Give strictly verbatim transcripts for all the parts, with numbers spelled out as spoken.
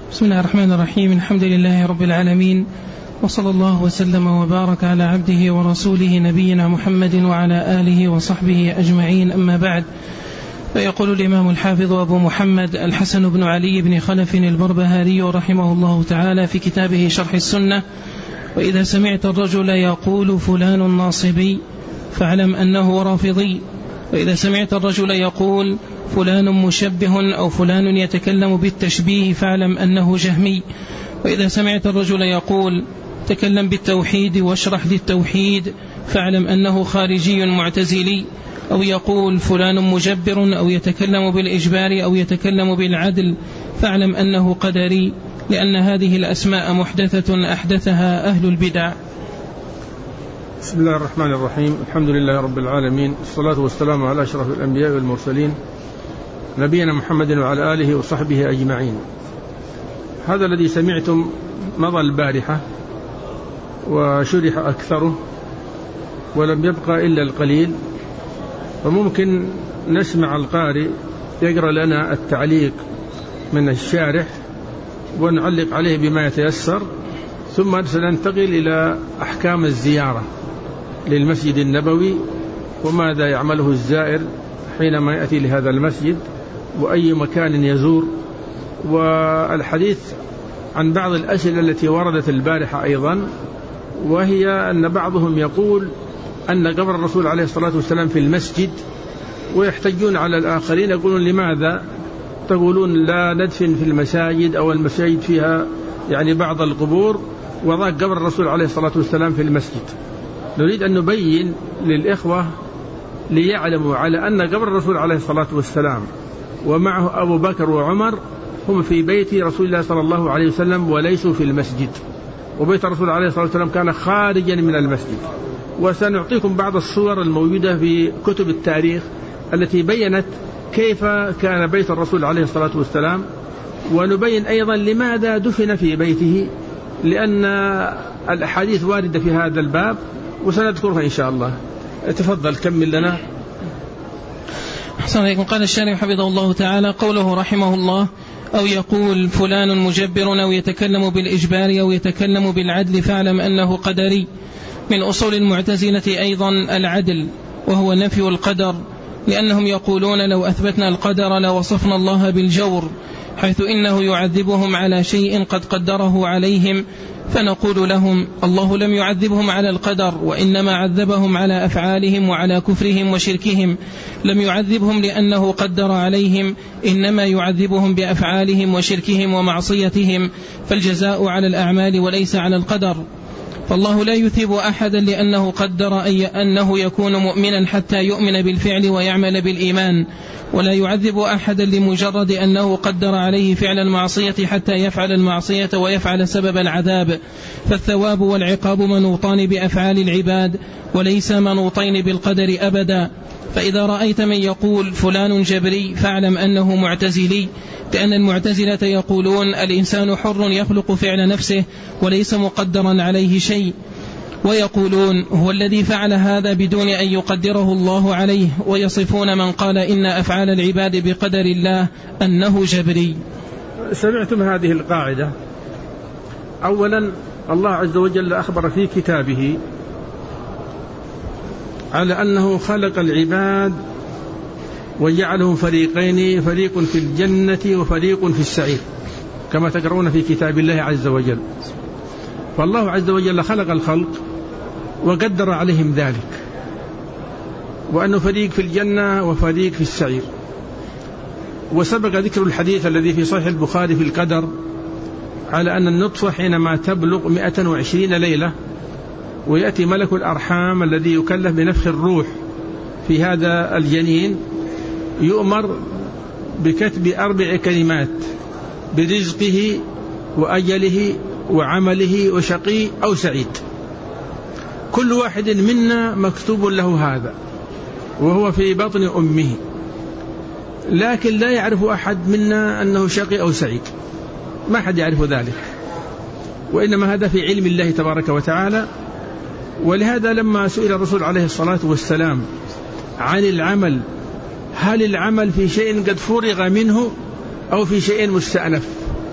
بسم الله الرحمن الرحيم. الحمد لله رب العالمين، وصلى الله وسلم وبارك على عبده ورسوله نبينا محمد وعلى آله وصحبه أجمعين، أما بعد. فيقول الإمام الحافظ أبو محمد الحسن بن علي بن خلف البربهاري رحمه الله تعالى في كتابه شرح السنة: وإذا سمعت الرجل يقول فلان ناصبي فاعلم أنه رافضي، وإذا سمعت الرجل يقول فلان مشبه أو فلان يتكلم بالتشبيه فاعلم أنه جهمي، وإذا سمعت الرجل يقول تكلم بالتوحيد واشرح للتوحيد فاعلم أنه خارجي معتزلي، أو يقول فلان مجبر أو يتكلم بالإجبار أو يتكلم بالعدل فاعلم أنه قدري، لأن هذه الأسماء محدثة أحدثها أهل البدع. بسم الله الرحمن الرحيم. الحمد لله رب العالمين، الصلاة والسلام على أشرف الأنبياء والمرسلين نبينا محمد وعلى آله وصحبه أجمعين. هذا الذي سمعتم مضى البارحة وشرح أكثره ولم يبقى إلا القليل، فممكن نسمع القارئ يقرأ لنا التعليق من الشارح ونعلق عليه بما يتيسر، ثم سننتقل إلى أحكام الزيارة للمسجد النبوي وماذا يعمله الزائر حينما يأتي لهذا المسجد وأي مكان يزور، والحديث عن بعض الأسئلة التي وردت البارحة أيضا، وهي أن بعضهم يقول أن قبر الرسول عليه الصلاة والسلام في المسجد، ويحتجون على الآخرين يقولون لماذا تقولون لا ندفن في المساجد أو المساجد فيها يعني بعض القبور وضع قبر الرسول عليه الصلاة والسلام في المسجد. نريد أن نبين للإخوة ليعلموا على أن قبر الرسول عليه الصلاة والسلام ومعه أبو بكر وعمر هم في بيت رسول الله صلى الله عليه وسلم وليسوا في المسجد، وبيت الرسول عليه الصلاة والسلام كان خارجا من المسجد. وسنعطيكم بعض الصور الموجودة في كتب التاريخ التي بيّنت كيف كان بيت الرسول عليه الصلاة والسلام، ونبين أيضا لماذا دفن في بيته، لأن الأحاديث واردة في هذا الباب وسنذكرها إن شاء الله. تفضل كمل لنا. أحسن عليكم. قال الشارح حفظه الله تعالى: قوله رحمه الله: أو يقول فلان مجبر أو يتكلم بالإجبار أو يتكلم بالعدل فاعلم أنه قدري. من أصول المعتزلة أيضا العدل، وهو نفي القدر، لأنهم يقولون لو أثبتنا القدر لوصفنا الله بالجور، حيث إنه يعذبهم على شيء قد قدره عليهم، فنقول لهم الله لم يعذبهم على القدر، وإنما عذبهم على أفعالهم وعلى كفرهم وشركهم، لم يعذبهم لأنه قدر عليهم، إنما يعذبهم بأفعالهم وشركهم ومعصيتهم، فالجزاء على الأعمال وليس على القدر. فالله لا يثيب أحدا لأنه قدر أي أنه يكون مؤمنا حتى يؤمن بالفعل ويعمل بالإيمان، ولا يعذب أحدا لمجرد أنه قدر عليه فعل المعصية حتى يفعل المعصية ويفعل سبب العذاب. فالثواب والعقاب منوطان بأفعال العباد وليس منوطين بالقدر أبدا. فإذا رأيت من يقول فلان جبري فاعلم أنه معتزلي، لأن المعتزلة يقولون الإنسان حر يخلق فعل نفسه وليس مقدرا عليه شيء، ويقولون هو الذي فعل هذا بدون أن يقدره الله عليه، ويصفون من قال إن أفعال العباد بقدر الله أنه جبري. سمعتم هذه القاعدة؟ أولا الله عز وجل أخبر في كتابه على أنه خلق العباد وجعلهم فريقين، فريق في الجنة وفريق في السعير، كما تقرؤون في كتاب الله عز وجل. فالله عز وجل خلق الخلق وقدر عليهم ذلك، وأنه فريق في الجنة وفريق في السعير. وسبق ذكر الحديث الذي في صحيح البخاري في القدر على أن النطفة حينما تبلغ مئة وعشرين ليلة ويأتي ملك الأرحام الذي يكلف بنفخ الروح في هذا الجنين، يؤمر بكتب أربع كلمات برزقه وأجله وعمله وشقي أو سعيد. كل واحد منا مكتوب له هذا وهو في بطن أمه، لكن لا يعرف أحد منا أنه شقي أو سعيد، ما حد يعرف ذلك، وإنما هذا في علم الله تبارك وتعالى. ولهذا لما سئل الرسول عليه الصلاة والسلام عن العمل، هل العمل في شيء قد فرغ منه أو في شيء مستأنف؟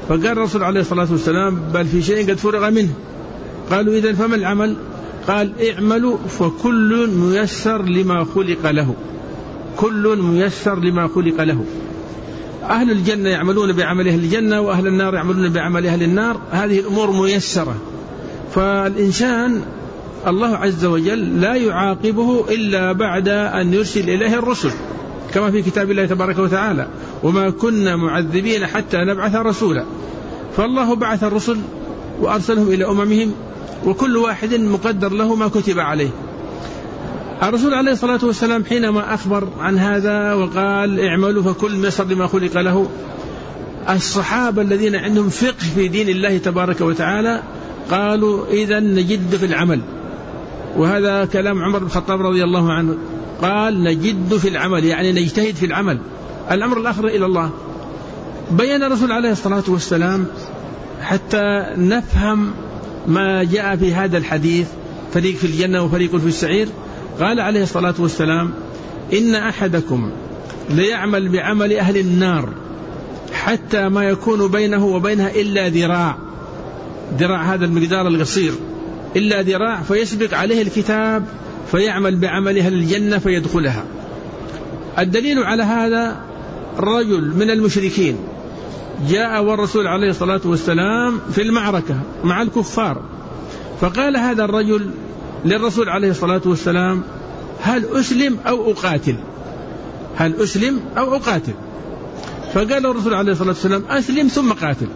فقال الرسول عليه الصلاة والسلام بل في شيء قد فرغ منه. قالوا إذن فما العمل؟ قال اعملوا فكل ميسر لما خلق له، كل ميسر لما خلق له. أهل الجنة يعملون بعمل أهل الجنة، وأهل النار يعملون بعمل أهل النار، هذه الأمور ميسرة. فالإنسان الله عز وجل لا يعاقبه إلا بعد أن يرسل إليه الرسل، كما في كتاب الله تبارك وتعالى: وما كنا معذبين حتى نبعث رسولا. فالله بعث الرسل وأرسلهم إلى أممهم، وكل واحد مقدر له ما كتب عليه. الرسول عليه الصلاة والسلام حينما أخبر عن هذا وقال اعملوا فكل ميسر لما خلق له، الصحابة الذين عندهم فقه في دين الله تبارك وتعالى قالوا إذن نجد في العمل. وهذا كلام عمر بن الخطاب رضي الله عنه، قال نجد في العمل، يعني نجتهد في العمل، الأمر الآخر إلى الله. بيّن الرسول عليه الصلاة والسلام حتى نفهم ما جاء في هذا الحديث: فريق في الجنة وفريق في السعير. قال عليه الصلاة والسلام: إن أحدكم ليعمل بعمل أهل النار حتى ما يكون بينه وبينها إلا ذراع، ذراع هذا المقدار القصير، إلا ذراع، فيسبق عليه الكتاب فيعمل بعمل أهل الجنة فيدخلها. الدليل على هذا رجل من المشركين جاء والرسول عليه الصلاة والسلام في المعركة مع الكفار، فقال هذا الرجل للرسول عليه الصلاة والسلام: هل أسلم أو أقاتل؟ هل أسلم أو أقاتل؟ فقال الرسول عليه الصلاة والسلام: أسلم ثم قاتل.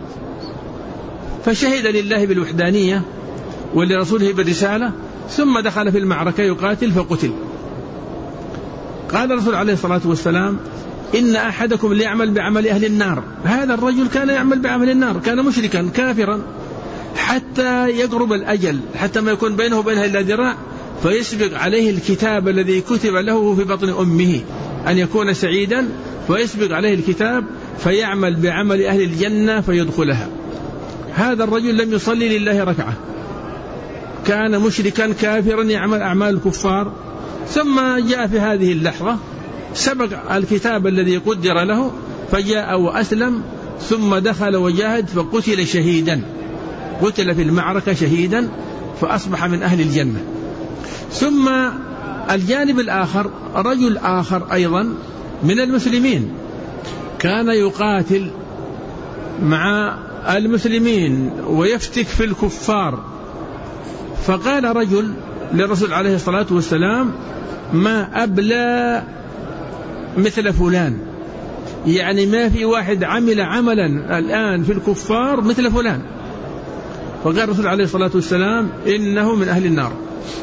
فشهد لله بالوحدانية ولرسوله بالرسالة، ثم دخل في المعركة يقاتل فقتل. قال الرسول عليه الصلاة والسلام: إن أحدكم ليعمل بعمل أهل النار. هذا الرجل كان يعمل بعمل النار، كان مشركا كافرا، حتى يقرب الأجل، حتى ما يكون بينه وبينها إلا ذراع، فيسبق عليه الكتاب الذي كتب له في بطن أمه أن يكون سعيدا، فيسبق عليه الكتاب فيعمل بعمل أهل الجنة فيدخلها. هذا الرجل لم يصلي لله ركعة، كان مشركا كافرا يعمل أعمال الكفار، ثم جاء في هذه اللحظة سبق الكتاب الذي قدر له فجاء وأسلم، ثم دخل وجاهد فقتل شهيدا، قتل في المعركة شهيدا، فأصبح من أهل الجنة. ثم الجانب الآخر رجل آخر أيضا من المسلمين كان يقاتل مع المسلمين ويفتك في الكفار، فقال رجل للرسول عليه الصلاة والسلام: ما أبلى مثل فلان، يعني ما في واحد عمل عملا الآن في الكفار مثل فلان. فقال الرسول عليه الصلاة والسلام: إنه من أهل النار،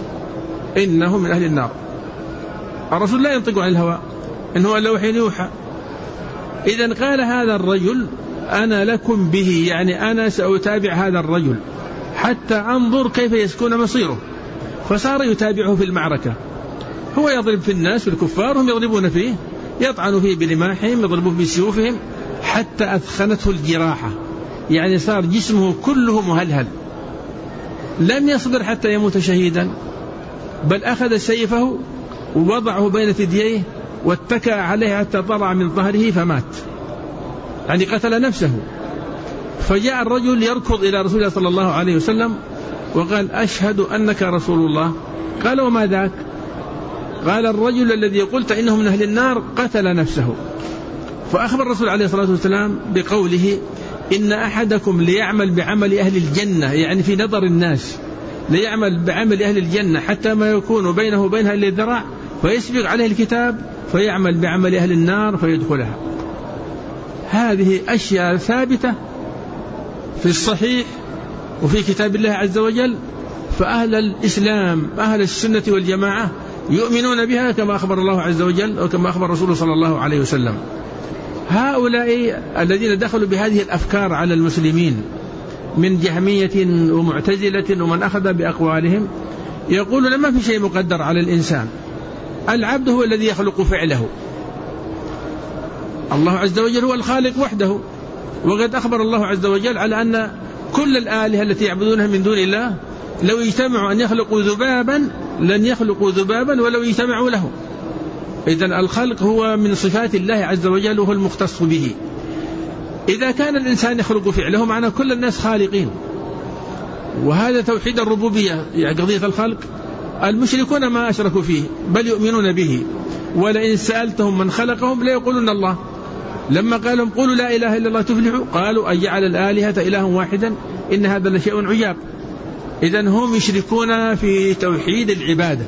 إنه من أهل النار. الرسول لا ينطق عن الهوى، إنه إلا وحي يوحى. إذن قال هذا الرجل: أنا لكم به، يعني أنا سأتابع هذا الرجل حتى أنظر كيف يسكن مصيره. فصار يتابعه في المعركة، هو يضرب في الناس في الكفار، هم يضربون فيه، يطعن فيه برماحهم، يضربون بسيوفهم، حتى أثخنته الجراحة، يعني صار جسمه كله مهلهل. لم يصبر حتى يموت شهيدا، بل أخذ سيفه ووضعه بين ثدييه واتكأ عليه حتى طلع من ظهره فمات، يعني قتل نفسه. فجاء الرجل يركض إلى رسول الله صلى الله عليه وسلم وقال: أشهد أنك رسول الله. قال: وما ذاك؟ قال: الرجل الذي قلت إنه من أهل النار قتل نفسه. فأخبر الرسول عليه الصلاة والسلام بقوله: إن أحدكم ليعمل بعمل أهل الجنة، يعني في نظر الناس ليعمل بعمل أهل الجنة حتى ما يكون بينه وبينها إلا الذراع، فيسبق عليه الكتاب فيعمل بعمل أهل النار فيدخلها. هذه أشياء ثابتة في الصحيح وفي كتاب الله عز وجل، فأهل الإسلام أهل السنة والجماعة يؤمنون بها كما أخبر الله عز وجل وكما أخبر رسوله صلى الله عليه وسلم. هؤلاء الذين دخلوا بهذه الأفكار على المسلمين من جهمية ومعتزلة ومن أخذ بأقوالهم يقولون ما في شيء مقدر على الإنسان، العبد هو الذي يخلق فعله، الله عز وجل هو الخالق وحده. وقد أخبر الله عز وجل على أن كل الآلهة التي يعبدونها من دون الله لو اجتمعوا أن يخلقوا ذبابا لن يخلقوا ذبابا ولو اجتمعوا له. إذن الخلق هو من صفات الله عز وجل وهو المختص به. إذا كان الإنسان يخلق فعله معنى كل الناس خالقين، وهذا توحيد الربوبية يعني قضية الخلق المشركون ما أشركوا فيه بل يؤمنون به، ولئن سألتهم من خلقهم لا يقولون الله. لما قال لهم قولوا لا إله إلا الله تفلحوا قالوا أجعل الآلهة إله واحدا إن هذا لشيء عجاب. إذن هم يشركون في توحيد العبادة.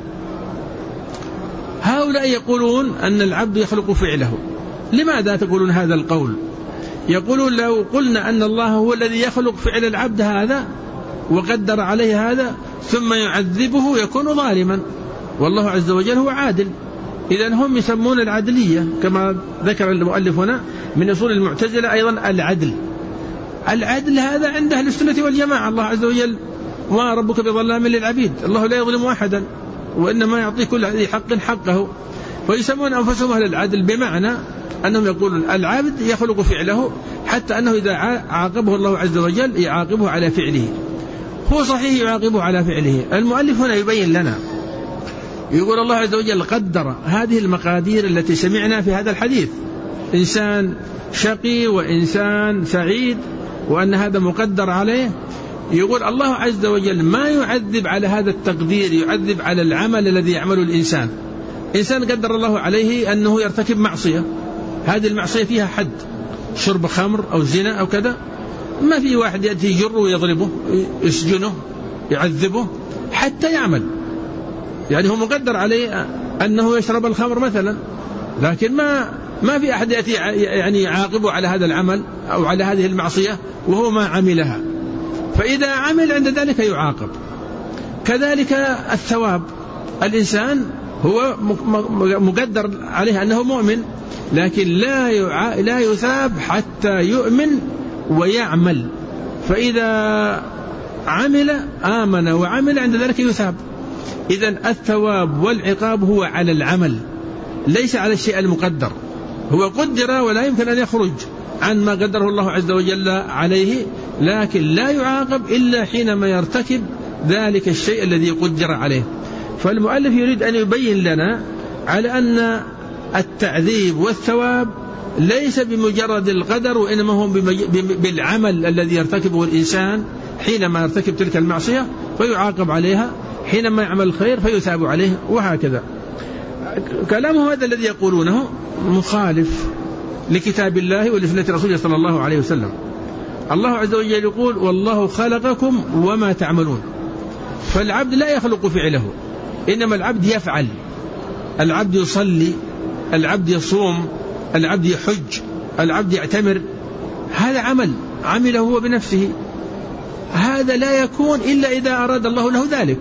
هؤلاء يقولون أن العبد يخلق فعله. لماذا تقولون هذا القول؟ يقولون لو قلنا أن الله هو الذي يخلق فعل العبد هذا وقدر عليه هذا ثم يعذبه يكون ظالما، والله عز وجل هو عادل. إذن هم يسمون العدلية كما ذكر المؤلف هنا من أصول المعتزلة أيضا العدل. العدل هذا عند أهل السنة والجماعة. الله عز وجل ما ربك بظلام للعبيد، الله لا يظلم أحدا وإنما يعطي كل ذي حق حقه، ويسمون أنفسهم أهل العدل، بمعنى أنهم يقولون العبد يخلق فعله حتى أنه إذا عاقبه الله عز وجل يعاقبه على فعله. هو صحيح يعاقبه على فعله. المؤلف هنا يبين لنا يقول الله عز وجل قدر هذه المقادير التي سمعنا في هذا الحديث، إنسان شقي وإنسان سعيد، وأن هذا مقدر عليه. يقول الله عز وجل ما يعذب على هذا التقدير، يعذب على العمل الذي يعمله الإنسان. إنسان قدر الله عليه أنه يرتكب معصية، هذه المعصية فيها حد، شرب خمر أو زنا أو كذا، ما في واحد يأتي يجره ويضربه يسجنه يعذبه حتى يعمل. يعني هو مقدر عليه أنه يشرب الخمر مثلا، لكن ما ما في أحد يأتي يعني يعاقبه على هذا العمل أو على هذه المعصية وهو ما عملها، فإذا عمل عند ذلك يعاقب. كذلك الثواب، الإنسان هو مقدر عليه أنه مؤمن، لكن لا لا يثاب حتى يؤمن ويعمل، فإذا عمل آمن وعمل عند ذلك يثاب. إذن الثواب والعقاب هو على العمل ليس على الشيء المقدر. هو قدر ولا يمكن أن يخرج عن ما قدره الله عز وجل عليه، لكن لا يعاقب إلا حينما يرتكب ذلك الشيء الذي قدر عليه. فالمؤلف يريد أن يبين لنا على أن التعذيب والثواب ليس بمجرد القدر، وإنما هو بالعمل الذي يرتكبه الإنسان حينما يرتكب تلك المعصية فيعاقب عليها، حينما يعمل الخير فيثاب عليه، وهكذا. كلامه هذا الذي يقولونه مخالف لكتاب الله ولسنة رسوله صلى الله عليه وسلم. الله عز وجل يقول والله خلقكم وما تعملون، فالعبد لا يخلق فعله، إنما العبد يفعل. العبد يصلي، العبد يصوم، العبد يحج، العبد يعتمر، هذا عمل عمله هو بنفسه. هذا لا يكون إلا إذا أراد الله له ذلك،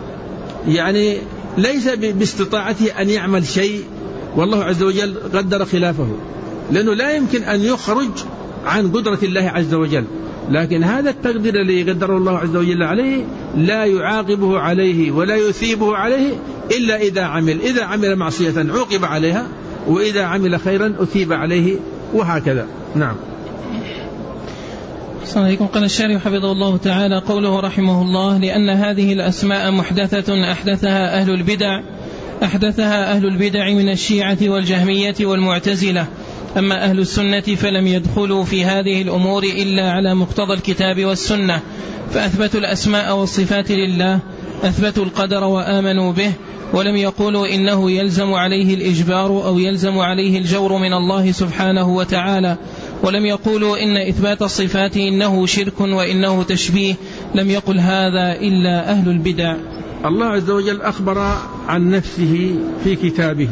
يعني ليس باستطاعته أن يعمل شيء والله عز وجل قدر خلافه، لأنه لا يمكن أن يخرج عن قدرة الله عز وجل. لكن هذا التقدير الذي قدره الله عز وجل عليه لا يعاقبه عليه ولا يثيبه عليه إلا إذا عمل. إذا عمل معصية عوقب عليها، وإذا عمل خيرا أثيب عليه، وهكذا. نعم. قال الشارح حفظه الله تعالى قوله رحمه الله لأن هذه الأسماء محدثة أحدثها أهل البدع أحدثها أهل البدع من الشيعة والجهمية والمعتزلة، أما أهل السنة فلم يدخلوا في هذه الأمور إلا على مقتضى الكتاب والسنة، فأثبتوا الأسماء والصفات لله، أثبتوا القدر وآمنوا به، ولم يقولوا إنه يلزم عليه الإجبار أو يلزم عليه الجور من الله سبحانه وتعالى، ولم يقولوا إن إثبات الصفات إنه شرك وإنه تشبيه، لم يقل هذا إلا أهل البدع. الله عز وجل أخبر عن نفسه في كتابه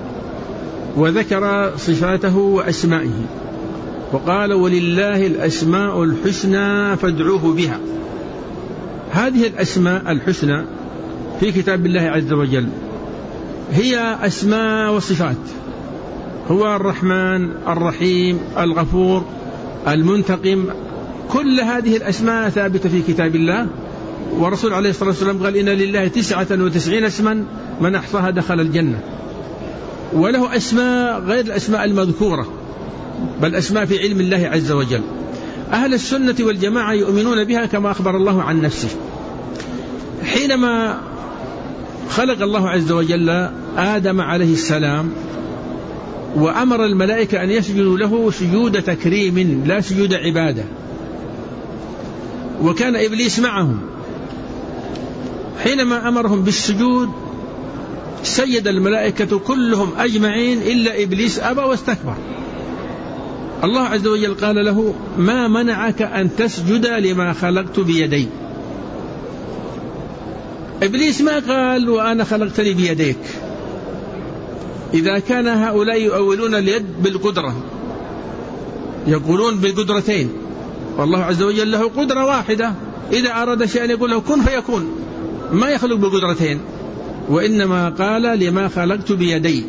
وذكر صفاته وأسمائه، وقال ولله الأسماء الحسنى فادعوه بها. هذه الأسماء الحسنى في كتاب الله عز وجل هي أسماء وصفات، هو الرحمن الرحيم الغفور المنتقم، كل هذه الأسماء ثابتة في كتاب الله. ورسول عليه الصلاة والسلام قال إن لله تسعة وتسعين اسما من أحصاها دخل الجنة. وله أسماء غير الأسماء المذكورة، بل أسماء في علم الله عز وجل. أهل السنة والجماعة يؤمنون بها كما أخبر الله عن نفسه. حينما خلق الله عز وجل آدم عليه السلام وأمر الملائكة أن يسجدوا له سجود تكريم لا سجود عبادة. وكان إبليس معهم، حينما أمرهم بالسجود سجد الملائكة كلهم أجمعين إلا إبليس أبى واستكبر. الله عز وجل قال له: ما منعك أن تسجد لما خلقت بيدي؟ إبليس ما قال وأنا خلقتني بيديك. إذا كان هؤلاء يؤولون اليد بالقدرة، يقولون بالقدرتين، والله عز وجل له قدرة واحدة، إذا أراد شيئا يقول له كن فيكون، ما يخلق بالقدرتين، وإنما قال لما خلقت بيدي.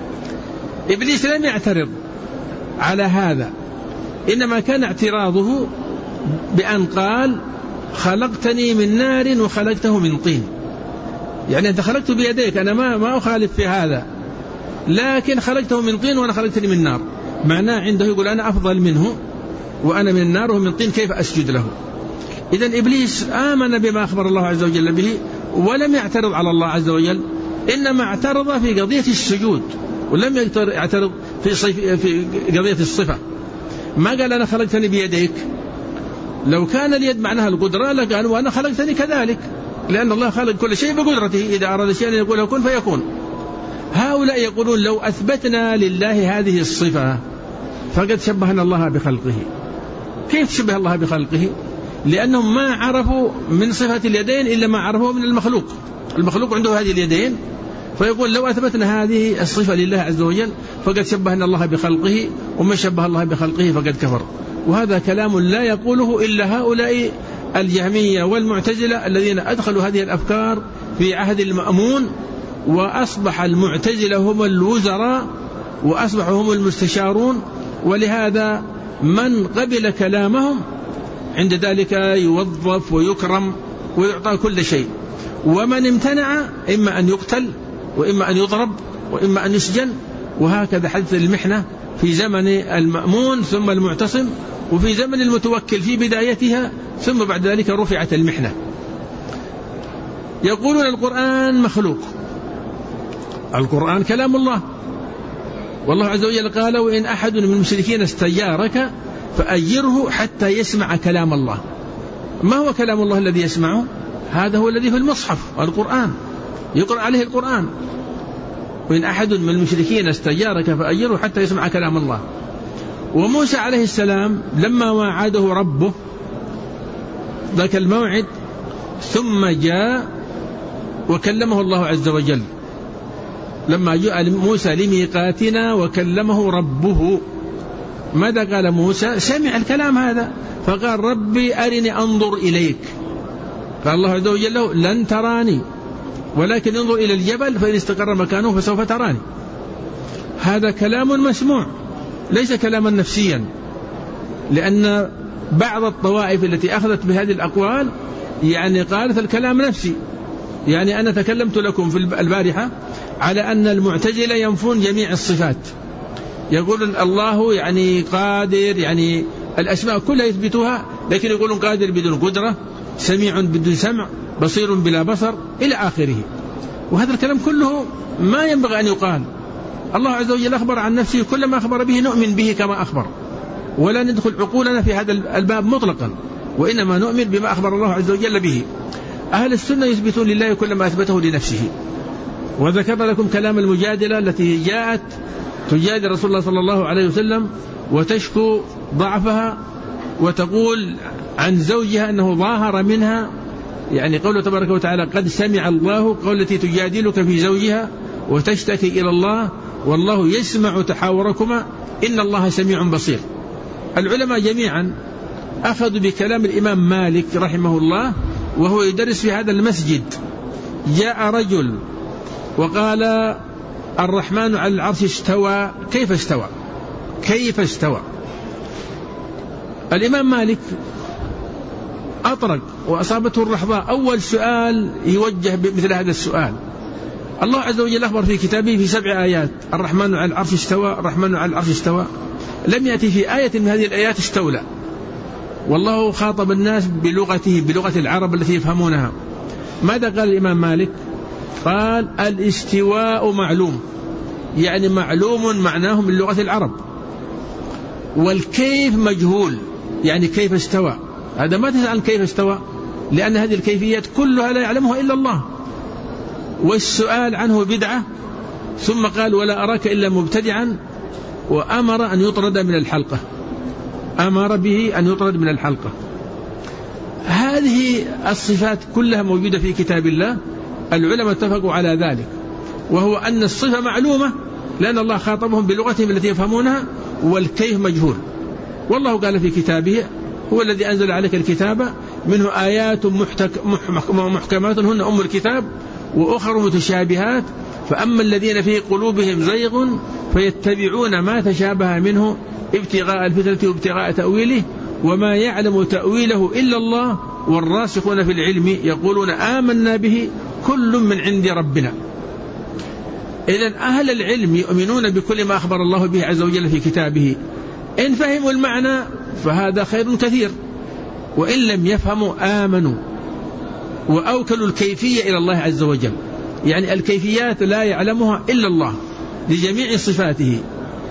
إبليس لم يعترض على هذا، إنما كان اعتراضه بأن قال: خلقتني من نار وخلقته من طين. يعني أنت خلقت بيديك، أنا ما ما أخالف في هذا، لكن خلقته من طين وأنا خلقتني من نار. معناه عنده يقول أنا أفضل منه، وأنا من النار وهو من طين، كيف أسجد له؟ إذن إبليس آمن بما أخبر الله عز وجل به ولم يعترض على الله عز وجل، إنما اعترض في قضية السجود، ولم يعترض في, في قضية الصفة. ما قال أنا خلقتني بيديك، لو كان اليد معناها القدرة لقال وأنا خلقتني كذلك، لأن الله خلق كل شيء بقدرته، إذا أراد شيئا يقول له كن فيكون. هؤلاء يقولون لو أثبتنا لله هذه الصفة فقد شبهنا الله بخلقه. كيف شبه الله بخلقه؟ لأنهم ما عرفوا من صفة اليدين إلا ما عرفوا من المخلوق. المخلوق عنده هذه اليدين، فيقول لو أثبتنا هذه الصفة لله عز وجل فقد شبهنا الله بخلقه، ومن شبه الله بخلقه فقد كفر. وهذا كلام لا يقوله إلا هؤلاء الجهمية والمعتزلة الذين أدخلوا هذه الأفكار في عهد المأمون، وأصبح المعتزلة هم الوزراء وأصبحوا هم المستشارون. ولهذا من قبل كلامهم عند ذلك يوظف ويكرم ويعطى كل شيء، ومن امتنع إما أن يقتل وإما أن يضرب وإما أن يسجن. وهكذا حدث المحنة في زمن المأمون ثم المعتصم، وفي زمن المتوكل في بدايتها، ثم بعد ذلك رفعت المحنة. يقولون القرآن مخلوق، القرآن كلام الله، والله عز وجل قال: وإن أحد من المشركين استجارك فأجره حتى يسمع كلام الله. ما هو كلام الله الذي يسمعه؟ هذا هو الذي في المصحف، القرآن، يقرأ عليه القرآن. وإن أحد من المشركين استجارك فأجره حتى يسمع كلام الله. وموسى عليه السلام لما وعده ربه ذاك الموعد ثم جاء وكلمه الله عز وجل، لما جاء موسى لميقاتنا وكلمه ربه، ماذا قال موسى؟ سمع الكلام هذا فقال: ربي أرني أنظر إليك. قال الله عز وجل له: لن تراني ولكن انظر إلى الجبل فإن استقر مكانه فسوف تراني. هذا كلام مسموع ليس كلاما نفسيا، لأن بعض الطوائف التي أخذت بهذه الأقوال يعني قالت الكلام نفسي. يعني أنا تكلمت لكم في البارحة على أن المعتزلة ينفون جميع الصفات، يقولون الله يعني قادر، يعني الأسماء كلها يثبتوها، لكن يقولون قادر بدون قدرة، سميع بدون سمع، بصير بلا بصر، إلى آخره. وهذا الكلام كله ما ينبغي أن يقال. الله عز وجل أخبر عن نفسه، كل ما أخبر به نؤمن به كما أخبر، ولا ندخل عقولنا في هذا الباب مطلقا، وإنما نؤمن بما أخبر الله عز وجل به. أهل السنة يثبتون لله كل ما أثبته لنفسه. وذكر لكم كلام المجادلة التي جاءت تجادل رسول الله صلى الله عليه وسلم وتشكو ضعفها، وتقول عن زوجها أنه ظاهر منها، يعني قوله تبارك وتعالى: قد سمع الله قول التي تجادلك في زوجها وتشتكي إلى الله والله يسمع تحاوركما إن الله سميع بصير. العلماء جميعا أخذوا بكلام الإمام مالك رحمه الله وهو يدرس في هذا المسجد. جاء رجل وقال: الرحمن على العرش استوى، كيف استوى؟ كيف استوى؟ الإمام مالك أطرق وأصابته الرحضاء. أول سؤال يوجه بمثل هذا السؤال. الله عز وجل أخبر في كتابه في سبع آيات: الرحمن على العرش استوى، الرحمن على العرش استوى. لم يأتي في آية من هذه الآيات استولى. والله خاطب الناس بلغته، بلغة العرب التي يفهمونها. ماذا قال الإمام مالك؟ قال: الاستواء معلوم. يعني معلوم معناه من لغة العرب، والكيف مجهول يعني كيف استوى، هذا ما تسأل عن كيف استوى لأن هذه الكيفيات كلها لا يعلمها إلا الله، والسؤال عنه بدعة. ثم قال ولا أراك إلا مبتدعا، وأمر أن يطرد من الحلقة، أمر به أن يطرد من الحلقة. هذه الصفات كلها موجودة في كتاب الله، العلماء اتفقوا على ذلك، وهو أن الصفة معلومة لأن الله خاطبهم بلغتهم التي يفهمونها، والكيف مجهول. والله قال في كتابه هو الذي أنزل عليك الكتاب منه آيات محكمات هن أم الكتاب وأخر متشابهات، فأما الذين في قلوبهم زيغ فيتبعون ما تشابه منه ابتغاء الفتنة وابتغاء تأويله وما يعلم تأويله إلا الله والراسخون في العلم يقولون آمنا به كل من عند ربنا. إذن أهل العلم يؤمنون بكل ما أخبر الله به عز وجل في كتابه، إن فهموا المعنى فهذا خير كثير، وإن لم يفهموا آمنوا وأوكلوا الكيفية إلى الله عز وجل، يعني الكيفيات لا يعلمها إلا الله لجميع صفاته.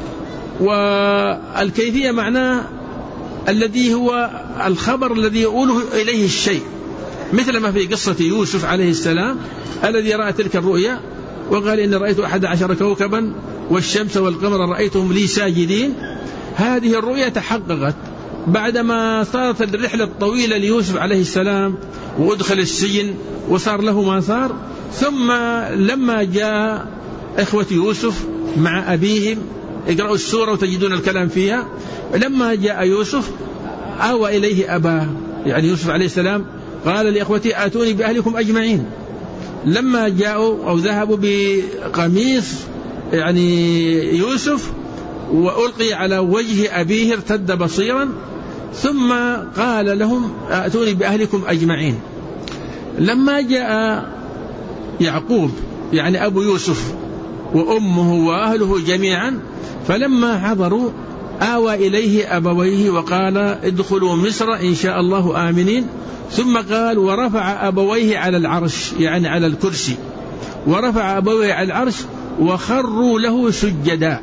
والكيفية معناه الذي هو الخبر الذي يقوله إليه الشيء، مثل ما في قصة يوسف عليه السلام الذي رأى تلك الرؤيا وقال إن رأيت أحد عشر كوكبا والشمس والقمر رأيتهم لي ساجدين. هذه الرؤيا تحققت بعدما صارت الرحلة الطويلة ليوسف عليه السلام وأدخل السجن وصار له ما صار. ثم لما جاء إخوة يوسف مع أبيهم، اقرأوا السورة وتجدون الكلام فيها، لما جاء يوسف آوى إليه أباه، يعني يوسف عليه السلام قال لإخوته آتوني بأهلكم أجمعين. لما جاءوا أو ذهبوا بقميص يعني يوسف وألقي على وجه أبيه ارتد بصيرا، ثم قال لهم آتوني بأهلكم أجمعين. لما جاء يعقوب يعني أبو يوسف وأمه وأهله جميعا، فلما حضروا آوى إليه أبويه وقال ادخلوا مصر إن شاء الله آمنين. ثم قال ورفع أبويه على العرش يعني على الكرسي، ورفع أبويه على العرش وخروا له سجدا.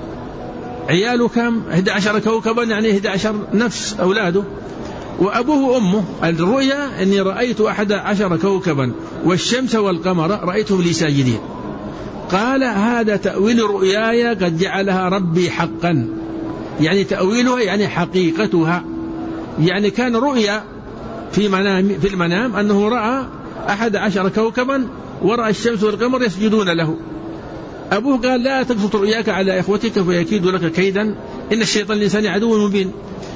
عياله كم؟ أحد عشر كوكبا يعني أحد عشر نفس أولاده وأبوه وأمه. الرؤيا أني رأيت أحد عشر كوكبا والشمس والقمر رأيتهم لي ساجدين. قال هذا تأويل رؤياي قد جعلها ربي حقا، يعني تأويلها يعني حقيقتها، يعني كان رؤيا في منام في المنام أنه رأى أحد عشر كوكبا ورأى الشمس والقمر يسجدون له. أبوه قال لا تبسط رؤياك على إخوتك فيكيد لك كيدا إن الشيطان الإنساني عدو مبين.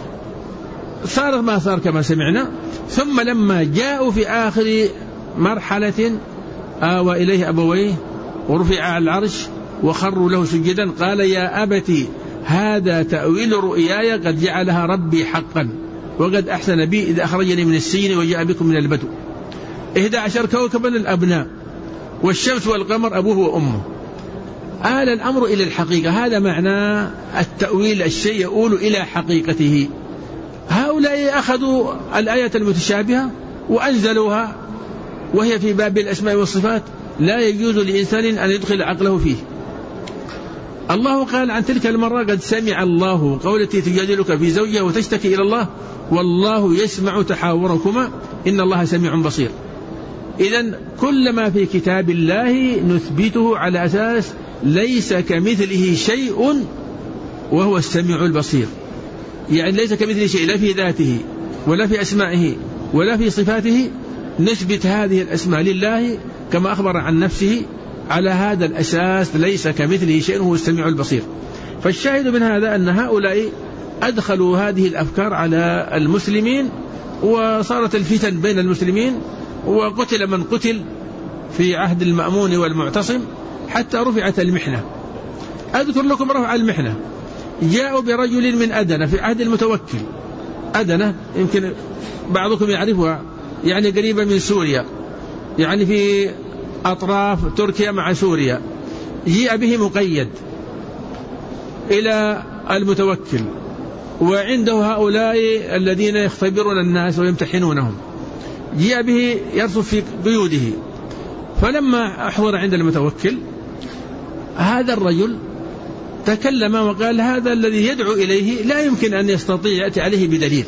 صار ما صار كما سمعنا. ثم لما جاءوا في آخر مرحلة آوى إليه أبويه ورفع على العرش وخروا له سجدا. قال يا أبتي هذا تأويل رؤياي قد جعلها ربي حقا وقد أحسن بي إذا أخرجني من السجن وجاء بكم من البدو. إحدى عشر كوكبا الأبناء والشمس والقمر أبوه وأمه. آل الأمر إلى الحقيقة، هذا معنى التأويل، الشيء يقول إلى حقيقته. هؤلاء أخذوا الآية المتشابهة وأنزلوها وهي في باب الأسماء والصفات لا يجوز لإنسان أن يدخل عقله فيه. الله قال عن تلك المرة قد سمع الله قولتي تجادلك في زوجها وتشتكي إلى الله والله يسمع تحاوركما إن الله سميع بصير. إذن كل ما في كتاب الله نثبته على أساس ليس كمثله شيء وهو السميع البصير، يعني ليس كمثله شيء لا في ذاته ولا في أسمائه ولا في صفاته. نثبت هذه الأسماء لله كما أخبر عن نفسه على هذا الأساس ليس كمثله شيء وهو السميع البصير. فالشاهد من هذا أن هؤلاء أدخلوا هذه الأفكار على المسلمين وصارت الفتن بين المسلمين وقتل من قتل في عهد المأمون والمعتصم حتى رفعت المحنة. أذكر لكم رفع المحنة. جاءوا برجل من أدنى في عهد المتوكل. أدنى يمكن بعضكم يعرفها، يعني قريبة من سوريا، يعني في أطراف تركيا مع سوريا. جاء به مقيد إلى المتوكل وعنده هؤلاء الذين يختبرون الناس ويمتحنونهم. جاء به يرصف في قيوده. فلما أحضر عند المتوكل هذا الرجل تكلم وقال هذا الذي يدعو إليه لا يمكن أن يستطيع يأتي عليه بدليل.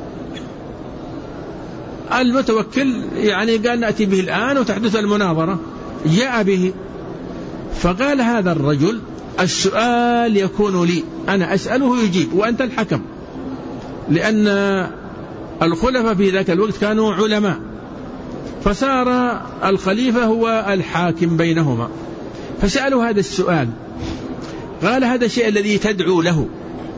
المتوكل يعني قال نأتي به الآن وتحدث المناظرة، جاء به فقال هذا الرجل السؤال يكون لي، أنا أسأله يجيب وأنت الحكم، لأن الخلفاء في ذاك الوقت كانوا علماء، فصار الخليفة هو الحاكم بينهما، فسألوا هذا السؤال. قال هذا الشيء الذي تدعو له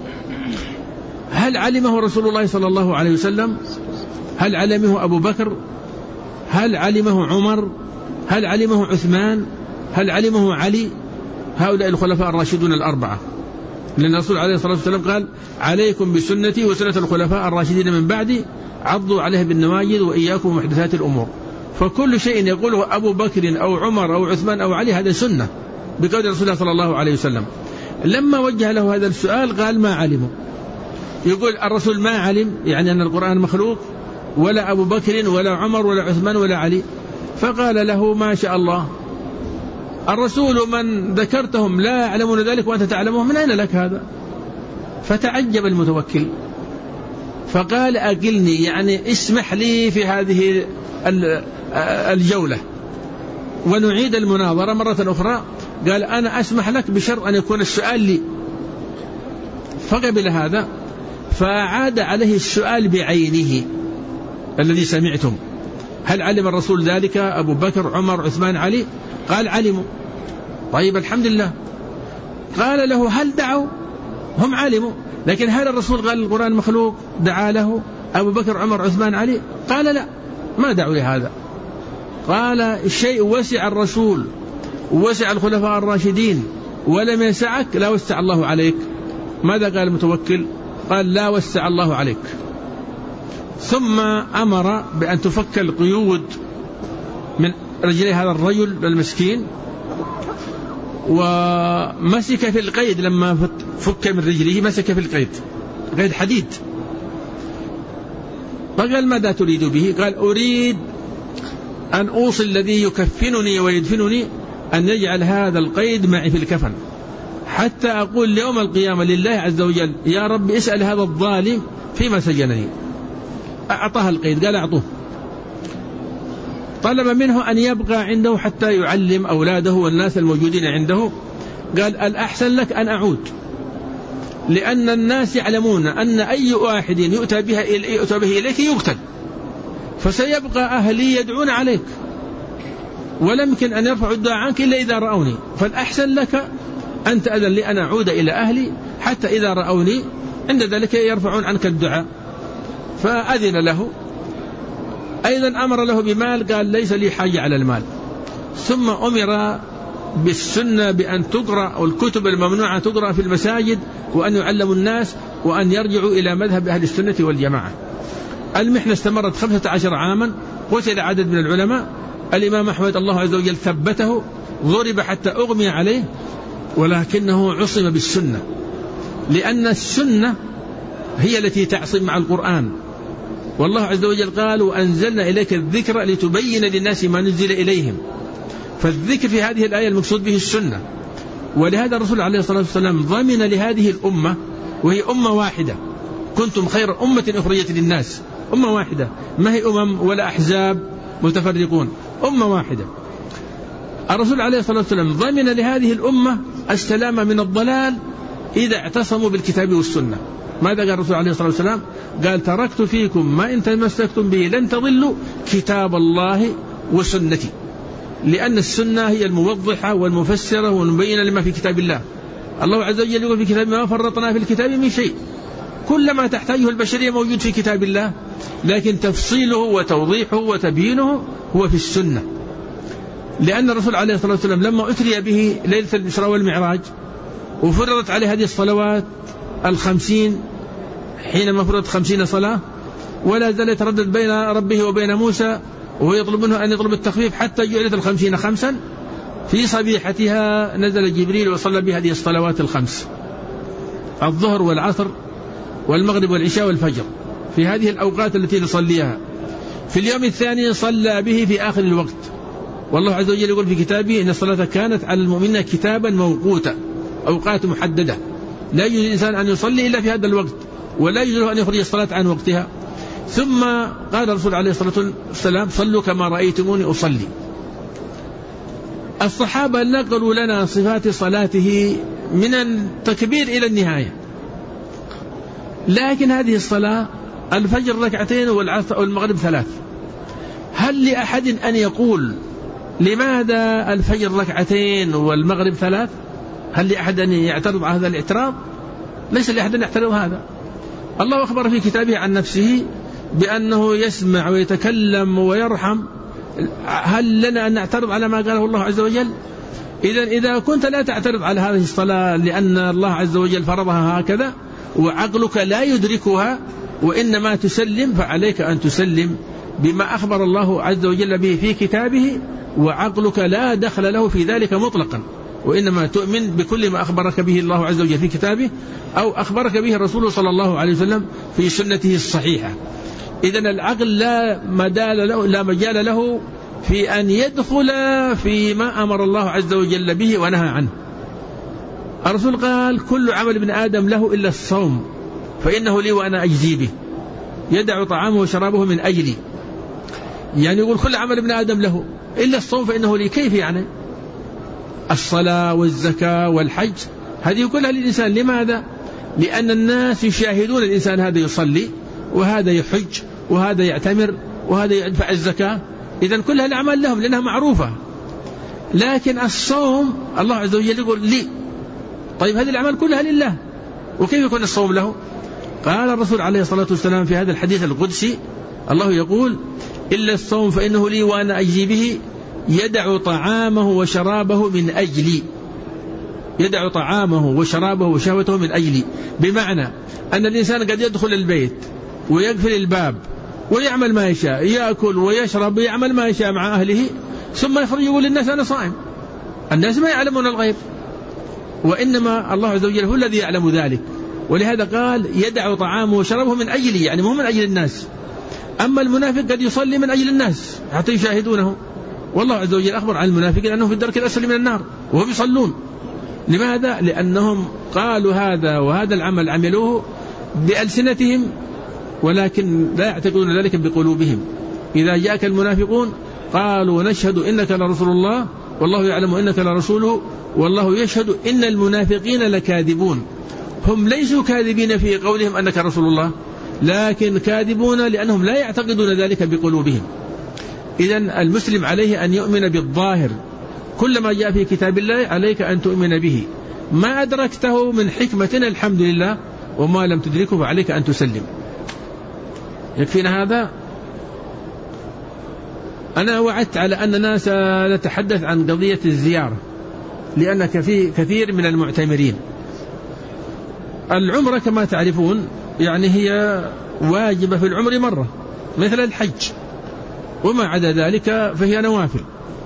هل علمه رسول الله صلى الله عليه وسلم؟ هل علمه أبو بكر؟ هل علمه عمر؟ هل علمه عثمان؟ هل علمه علي؟ هؤلاء الخلفاء الراشدون الأربعة، لأن الرسول عليه الصلاة والسلام قال عليكم بسنتي وسنة الخلفاء الراشدين من بعدي عضوا عليها بالنواجذ وإياكم محدثات الأمور. فكل شيء يقوله أبو بكر أو عمر أو عثمان أو علي هذا سنة بقول رسول الله صلى الله عليه وسلم. لما وجه له هذا السؤال قال ما علمه. يقول الرسول ما علم يعني أن القرآن مخلوق، ولا أبو بكر ولا عمر ولا عثمان ولا علي. فقال له ما شاء الله، الرسول من ذكرتهم لا يعلمون ذلك وأنت تعلمه، من أين لك هذا؟ فتعجب المتوكل فقال أقلني، يعني اسمح لي في هذه الجولة ونعيد المناظرة مرة أخرى. قال أنا أسمح لك بشرط أن يكون السؤال لي. فقبل هذا فعاد عليه السؤال بعينه الذي سمعتم، هل علم الرسول ذلك أبو بكر عمر عثمان علي؟ قال علموا. طيب الحمد لله. قال له هل دعوا؟ هم علموا، لكن هل الرسول قال القرآن مخلوق دعا له أبو بكر عمر عثمان علي؟ قال لا، ما دعوا لهذا. قال الشيء وسع الرسول ووسع الخلفاء الراشدين ولم يسعك لا وسع الله عليك. ماذا قال المتوكل؟ قال لا وسع الله عليك. ثم أمر بأن تفك القيود من رجلي هذا الرجل المسكين، ومسك في القيد. لما فك من رجله مسك في القيد، قيد حديد. فقال ماذا تريد به؟ قال أريد أن أوصي الذي يكفنني ويدفنني أن يجعل هذا القيد معي في الكفن، حتى أقول يوم القيامة لله عز وجل يا رب اسأل هذا الظالم فيما سجنني. أعطاه القيد، قال أعطوه. طلب منه أن يبقى عنده حتى يعلم أولاده والناس الموجودين عنده. قال الأحسن لك أن أعود، لأن الناس يعلمون أن أي واحد يؤتى بها يؤتى به إليك يقتل، فسيبقى أهلي يدعون عليك، ولم يمكن أن يرفعوا الدعاء عنك إلا إذا رأوني، فالأحسن لك أن تأذن لي أن أعود إلى أهلي حتى إذا رأوني عند ذلك يرفعون عنك الدعاء. فأذن له. أيضا أمر له بمال، قال ليس لي حاجة على المال. ثم أمر بالسنة بأن تقرأ الكتب الممنوعة تقرأ في المساجد، وأن يعلم الناس، وأن يرجعوا إلى مذهب أهل السنة والجماعة. المحنة استمرت خمسة عشر عاما، قتل عدد من العلماء. الإمام أحمد الله عز وجل ثبته، ضرب حتى أغمي عليه، ولكنه عصم بالسنة، لأن السنة هي التي تعصم مع القرآن. والله عز وجل قال وأنزلنا إليك الذكر لتبين للناس ما نزل إليهم. فالذكر في هذه الآية المقصود به السنة. ولهذا الرسول عليه الصلاة والسلام ضمن لهذه الأمة، وهي أمة واحدة، كنتم خير أمة أخرجت للناس، أمة واحدة، ما هي أمم ولا أحزاب متفرقون، أمة واحدة. الرسول عليه الصلاة والسلام ضمن لهذه الأمة السلام من الضلال إذا اعتصموا بالكتاب والسنة. ماذا قال الرسول عليه الصلاة والسلام؟ قال تركت فيكم ما إن تمسكتم به لن تضلوا كتاب الله وسنتي، لأن السنة هي الموضحة والمفسرة والمبينة لما في كتاب الله. الله عز وجل يقول في كتاب ما فرطنا في الكتاب من شيء، كل ما تحتاجه البشرية موجود في كتاب الله، لكن تفصيله وتوضيحه وتبيينه هو في السنة. لأن الرسول عليه الصلاة والسلام لما أتري به ليلة الإسراء والمعراج وفرضت عليه هذه الصلوات الخمسين، حينما فرضت خمسين صلاة، ولا زال يتردد بين ربه وبين موسى وهو يطلب منه أن يطلب التخفيف، حتى جعلت الخمسين خمسا. في صبيحتها نزل جبريل وصلى بهذه الصلوات الخمس، الظهر والعصر والمغرب والعشاء والفجر، في هذه الأوقات التي نصليها. في اليوم الثاني صلى به في آخر الوقت، والله عز وجل يقول في كتابه إن الصلاة كانت على المؤمنين كتابا موقوتا، أوقات محددة، لا يجوز الإنسان أن يصلي إلا في هذا الوقت، ولا يجوز أن يخرج الصلاة عن وقتها. ثم قال الرسول عليه الصلاة والسلام صلوا كما رأيتموني أصلي. الصحابة نقلوا لنا صفات صلاته من التكبير إلى النهاية، لكن هذه الصلاة الفجر ركعتين والمغرب ثلاث، هل لأحد أن يقول لماذا الفجر ركعتين والمغرب ثلاث؟ هل لأحد أن يعترض على هذا الاعتراض؟ ليس لأحد أن يعترض هذا. الله أخبر في كتابه عن نفسه بأنه يسمع ويتكلم ويرحم، هل لنا أن نعترض على ما قاله الله عز وجل؟ إذا إذا كنت لا تعترض على هذه الصلاة لأن الله عز وجل فرضها هكذا وعقلك لا يدركها وإنما تسلم، فعليك أن تسلم بما أخبر الله عز وجل به في كتابه، وعقلك لا دخل له في ذلك مطلقا، وإنما تؤمن بكل ما أخبرك به الله عز وجل في كتابه أو أخبرك به الرسول صلى الله عليه وسلم في سنته الصحيحة. إذن العقل لا مجال له, لا مجال له في أن يدخل فيما أمر الله عز وجل به ونهى عنه. الرسول قال كل عمل ابن آدم له إلا الصوم فإنه لي وأنا أجزي به، يدع طعامه وشرابه من أجلي، يعني يقول كل عمل ابن آدم له إلا الصوم فإنه لي. كيف يعني؟ الصلاة والزكاة والحج هذه كلها للإنسان. لماذا؟ لأن الناس يشاهدون الإنسان هذا يصلي وهذا يحج وهذا يعتمر وهذا يدفع الزكاة، إذن كلها الأعمال لهم لأنها معروفة. لكن الصوم الله عز وجل يقول لي. طيب هذه الأعمال كلها لله، وكيف يكون الصوم له؟ قال الرسول عليه الصلاة والسلام في هذا الحديث القدسي، الله يقول إلا الصوم فإنه لي وأنا أجزي به، يدع طعامه وشرابه من أجلي، يدع طعامه وشرابه وشهوته من أجلي. بمعنى أن الإنسان قد يدخل البيت ويقفل الباب ويعمل ما يشاء، يأكل ويشرب ويعمل ما يشاء مع أهله، ثم يخرج يقول للناس أنا صائم. الناس ما يعلمون الغيب، وإنما الله عز وجل هو الذي يعلم ذلك. ولهذا قال يدع طعامه وشرابه من أجلي، يعني مو من أجل الناس. أما المنافق قد يصلي من أجل الناس حتى يشاهدونه، والله عز وجل أخبر عن المنافقين أنهم في الدرك الأسفل من النار وهم يصلون. لماذا؟ لأنهم قالوا هذا وهذا العمل عملوه بألسنتهم ولكن لا يعتقدون ذلك بقلوبهم. إذا جاءك المنافقون قالوا نشهد إنك لرسول الله والله يعلم إنك لرسوله والله يشهد إن المنافقين لكاذبون. هم ليسوا كاذبين في قولهم أنك رسول الله، لكن كاذبون لأنهم لا يعتقدون ذلك بقلوبهم. إذن المسلم عليه أن يؤمن بالظاهر، كل ما جاء في كتاب الله عليك أن تؤمن به، ما أدركته من حكمة الحمد لله، وما لم تدركه فعليك أن تسلم. يكفينا هذا. أنا وعدت على أننا سنتحدث عن قضية الزيارة، لأن كثير من المعتمرين العمرة كما تعرفون يعني هي واجبة في العمر مرة مثل الحج، وما عدا ذلك فهي نوافل.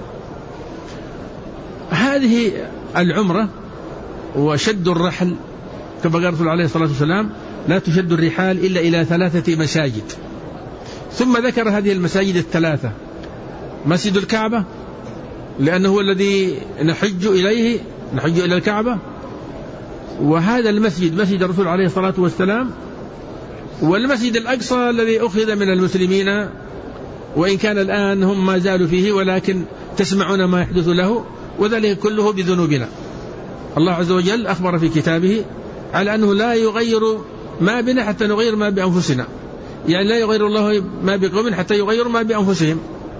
هذه العمرة وشد الرحل كما قال الرسول عليه الصلاة والسلام لا تشد الرحال إلا إلى ثلاثة مساجد، ثم ذكر هذه المساجد الثلاثة: مسجد الكعبة لأنه هو الذي نحج إليه، نحج إلى الكعبة، وهذا المسجد مسجد الرسول عليه الصلاة والسلام، والمسجد الأقصى الذي أخذ من المسلمين وإن كان الآن هم ما زالوا فيه ولكن تسمعون ما يحدث له، وذلك كله بذنوبنا. الله عز وجل أخبر في كتابه على أنه لا يغير ما بنا حتى نغير ما بأنفسنا، يعني لا يغير الله ما بقوم حتى يغير ما بأنفسهم.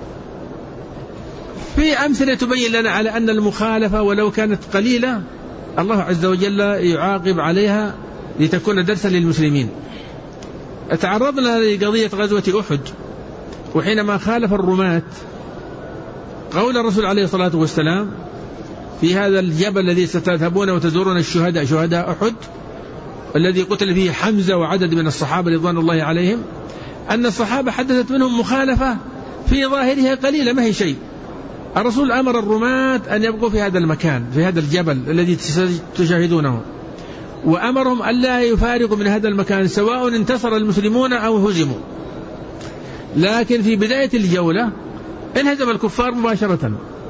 في أمثلة تبين لنا على أن المخالفة ولو كانت قليلة الله عز وجل يعاقب عليها لتكون درسا للمسلمين. تعرضنا لقضية غزوة أحد، وحينما خالف الرماة قول الرسول عليه الصلاة والسلام في هذا الجبل الذي ستذهبون وتزورون الشهداء، شهداء أحد الذي قتل فيه حمزة وعدد من الصحابة رضوان الله عليهم، أن الصحابة حدثت منهم مخالفة في ظاهرها قليلة ما هي شيء. الرسول أمر الرماة أن يبقوا في هذا المكان في هذا الجبل الذي تشاهدونه، وأمرهم ألا يفارقوا من هذا المكان سواء انتصر المسلمون أو هزموا. لكن في بداية الجولة انهزم الكفار مباشرة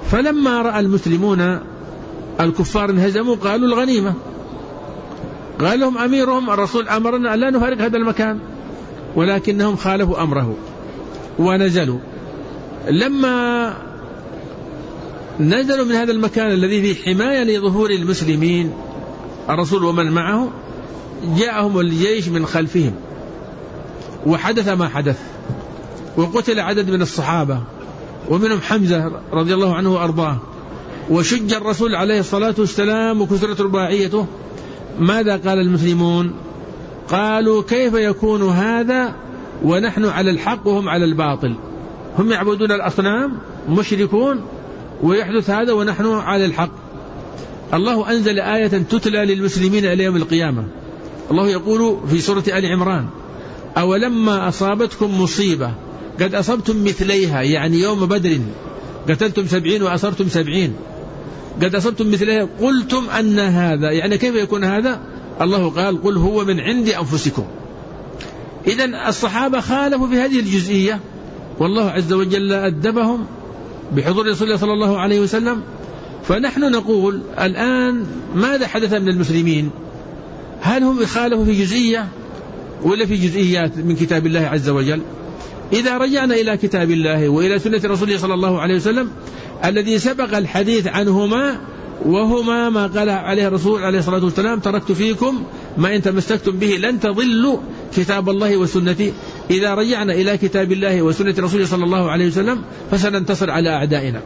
فلما رأى المسلمون الكفار انهزموا قالوا الغنيمة. قال لهم أميرهم الرسول أمرنا أن لا نفارق هذا المكان، ولكنهم خالفوا أمره ونزلوا. لما نزلوا من هذا المكان الذي فيه حماية لظهور المسلمين الرسول ومن معه، جاءهم الجيش من خلفهم وحدث ما حدث، وقتل عدد من الصحابة ومنهم حمزة رضي الله عنه وأرضاه، وشج الرسول عليه الصلاة والسلام وكسرت رباعيته. ماذا قال المسلمون؟ قالوا كيف يكون هذا ونحن على الحق وهم على الباطل؟ هم يعبدون الأصنام مشركون ويحدث هذا ونحن على الحق. الله أنزل آية تتلى للمسلمين إلى يوم القيامة. الله يقول في سورة آل عمران: أولما أصابتكم مصيبة قد أصبتم مثليها، يعني يوم بدر قتلتم سبعين وأصبتم سبعين، قد أصبتم مثليها قلتم أن هذا، يعني كيف يكون هذا؟ الله قال: قل هو من عند أنفسكم. إذن الصحابة خالفوا في هذه الجزئية، والله عز وجل أدبهم بحضور رسول الله صلى الله عليه وسلم. فنحن نقول الآن ماذا حدث من المسلمين؟ هل هم خالفوا في جزئية ولا في جزئيات من كتاب الله عز وجل؟ إذا رجعنا إلى كتاب الله وإلى سنة رسوله صلى الله عليه وسلم الذي سبق الحديث عنهما، وهما ما قال عليه الرسول عليه الصلاة والسلام: تركت فيكم ما إن تمسكتم به لن تضلوا كتاب الله وسنتي. إذا رجعنا إلى كتاب الله وسنة رسوله صلى الله عليه وسلم فسننتصر على أعدائنا.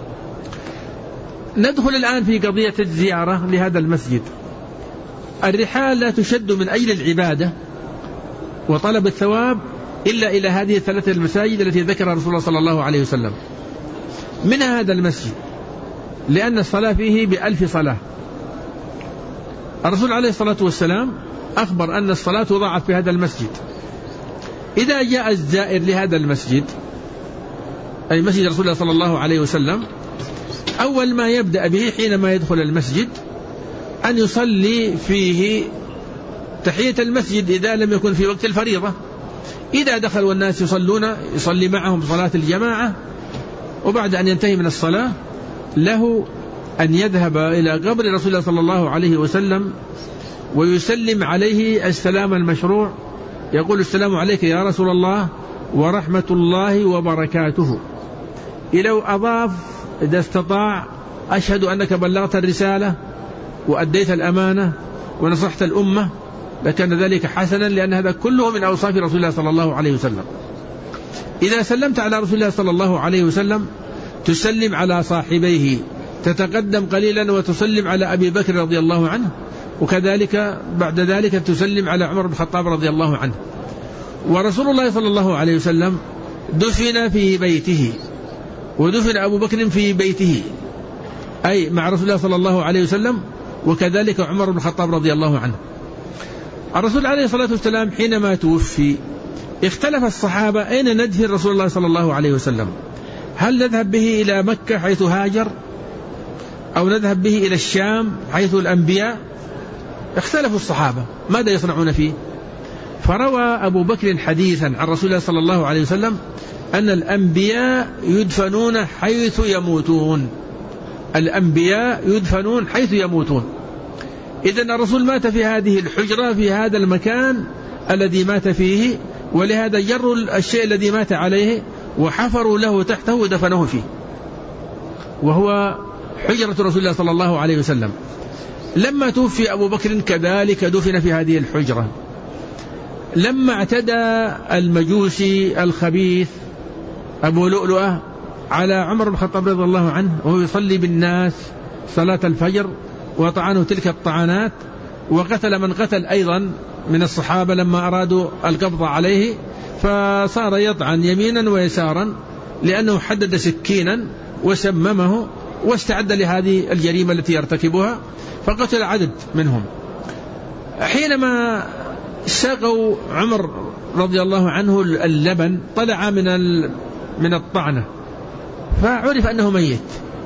ندخل الآن في قضية الزيارة لهذا المسجد. الرحال لا تشد من أجل العبادة وطلب الثواب إلا إلى هذه الثلاثة المساجد التي ذكرها رسول الله صلى الله عليه وسلم. من هذا المسجد لأن الصلاة فيه بألف صلاة. الرسول عليه الصلاة والسلام أخبر أن الصلاة تضاعف في هذا المسجد. إذا جاء الزائر لهذا المسجد، أي مسجد رسول الله صلى الله عليه وسلم، أول ما يبدأ به حينما يدخل المسجد أن يصلي فيه تحية المسجد إذا لم يكن في وقت الفريضة. إذا دخل والناس يصلون يصلي معهم صلاة الجماعة، وبعد أن ينتهي من الصلاة له أن يذهب إلى قبر رسول الله صلى الله عليه وسلم ويسلم عليه السلام المشروع، يقول: السلام عليك يا رسول الله ورحمة الله وبركاته. إلى أضاف إذا استطاع: أشهد أنك بلغت الرسالة وأديت الأمانة ونصحت الأمة، لكان ذلك حسنا، لأن هذا كله من أوصاف رسول الله صلى الله عليه وسلم. إذا سلمت على رسول الله صلى الله عليه وسلم تسلم على صاحبيه، تتقدم قليلا وتسلم على أبي بكر رضي الله عنه، وكذلك بعد ذلك تسلم على عمر بن الخطاب رضي الله عنه. ورسول الله صلى الله عليه وسلم دفن في بيته، ودفن أبو بكر في بيته، أي مع رسول الله صلى الله عليه وسلم، وكذلك عمر بن الخطاب رضي الله عنه. الرسول عليه الصلاة والسلام حينما توفي اختلف الصحابة أين ندفن رسول الله صلى الله عليه وسلم، هل نذهب به إلى مكة حيث هاجر، أو نذهب به إلى الشام حيث الأنبياء؟ اختلفوا الصحابة ماذا يصنعون فيه. فروى أبو بكر حديثا عن رسول الله صلى الله عليه وسلم أن الأنبياء يدفنون حيث يموتون، الأنبياء يدفنون حيث يموتون. إذن الرسول مات في هذه الحجرة في هذا المكان الذي مات فيه، ولهذا جروا الشيء الذي مات عليه وحفروا له تحته ودفنوه فيه، وهو حجرة رسول الله صلى الله عليه وسلم. لما توفي أبو بكر كذلك دفن في هذه الحجرة. لما اعتدى المجوسي الخبيث أبو لؤلؤة على عمر بن الخطاب رضي الله عنه وهو يصلي بالناس صلاة الفجر وطعنه تلك الطعنات، وقتل من قتل أيضا من الصحابة لما أرادوا القبض عليه، فصار يطعن يمينا ويسارا لأنه حدد سكينا وسممه واستعد لهذه الجريمة التي يرتكبها، فقتل عدد منهم. حينما سقوا عمر رضي الله عنه اللبن طلع من من الطعنة فعرف أنه ميت.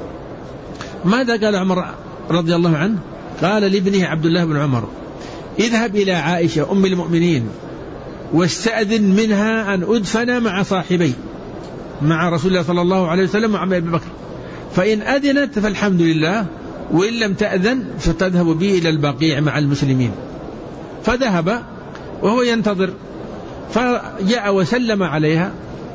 ماذا قال عمر رضي الله عنه؟ قال لابنه عبد الله بن عمر: اذهب إلى عائشة أم المؤمنين واستأذن منها أن أدفن مع صاحبي، مع رسول الله صلى الله عليه وسلم ومع أبي بكر، فإن أذنت فالحمد لله، وإن لم تأذن فتذهب به إلى البقيع مع المسلمين. فذهب وهو ينتظر، فجاء وسلم عليها،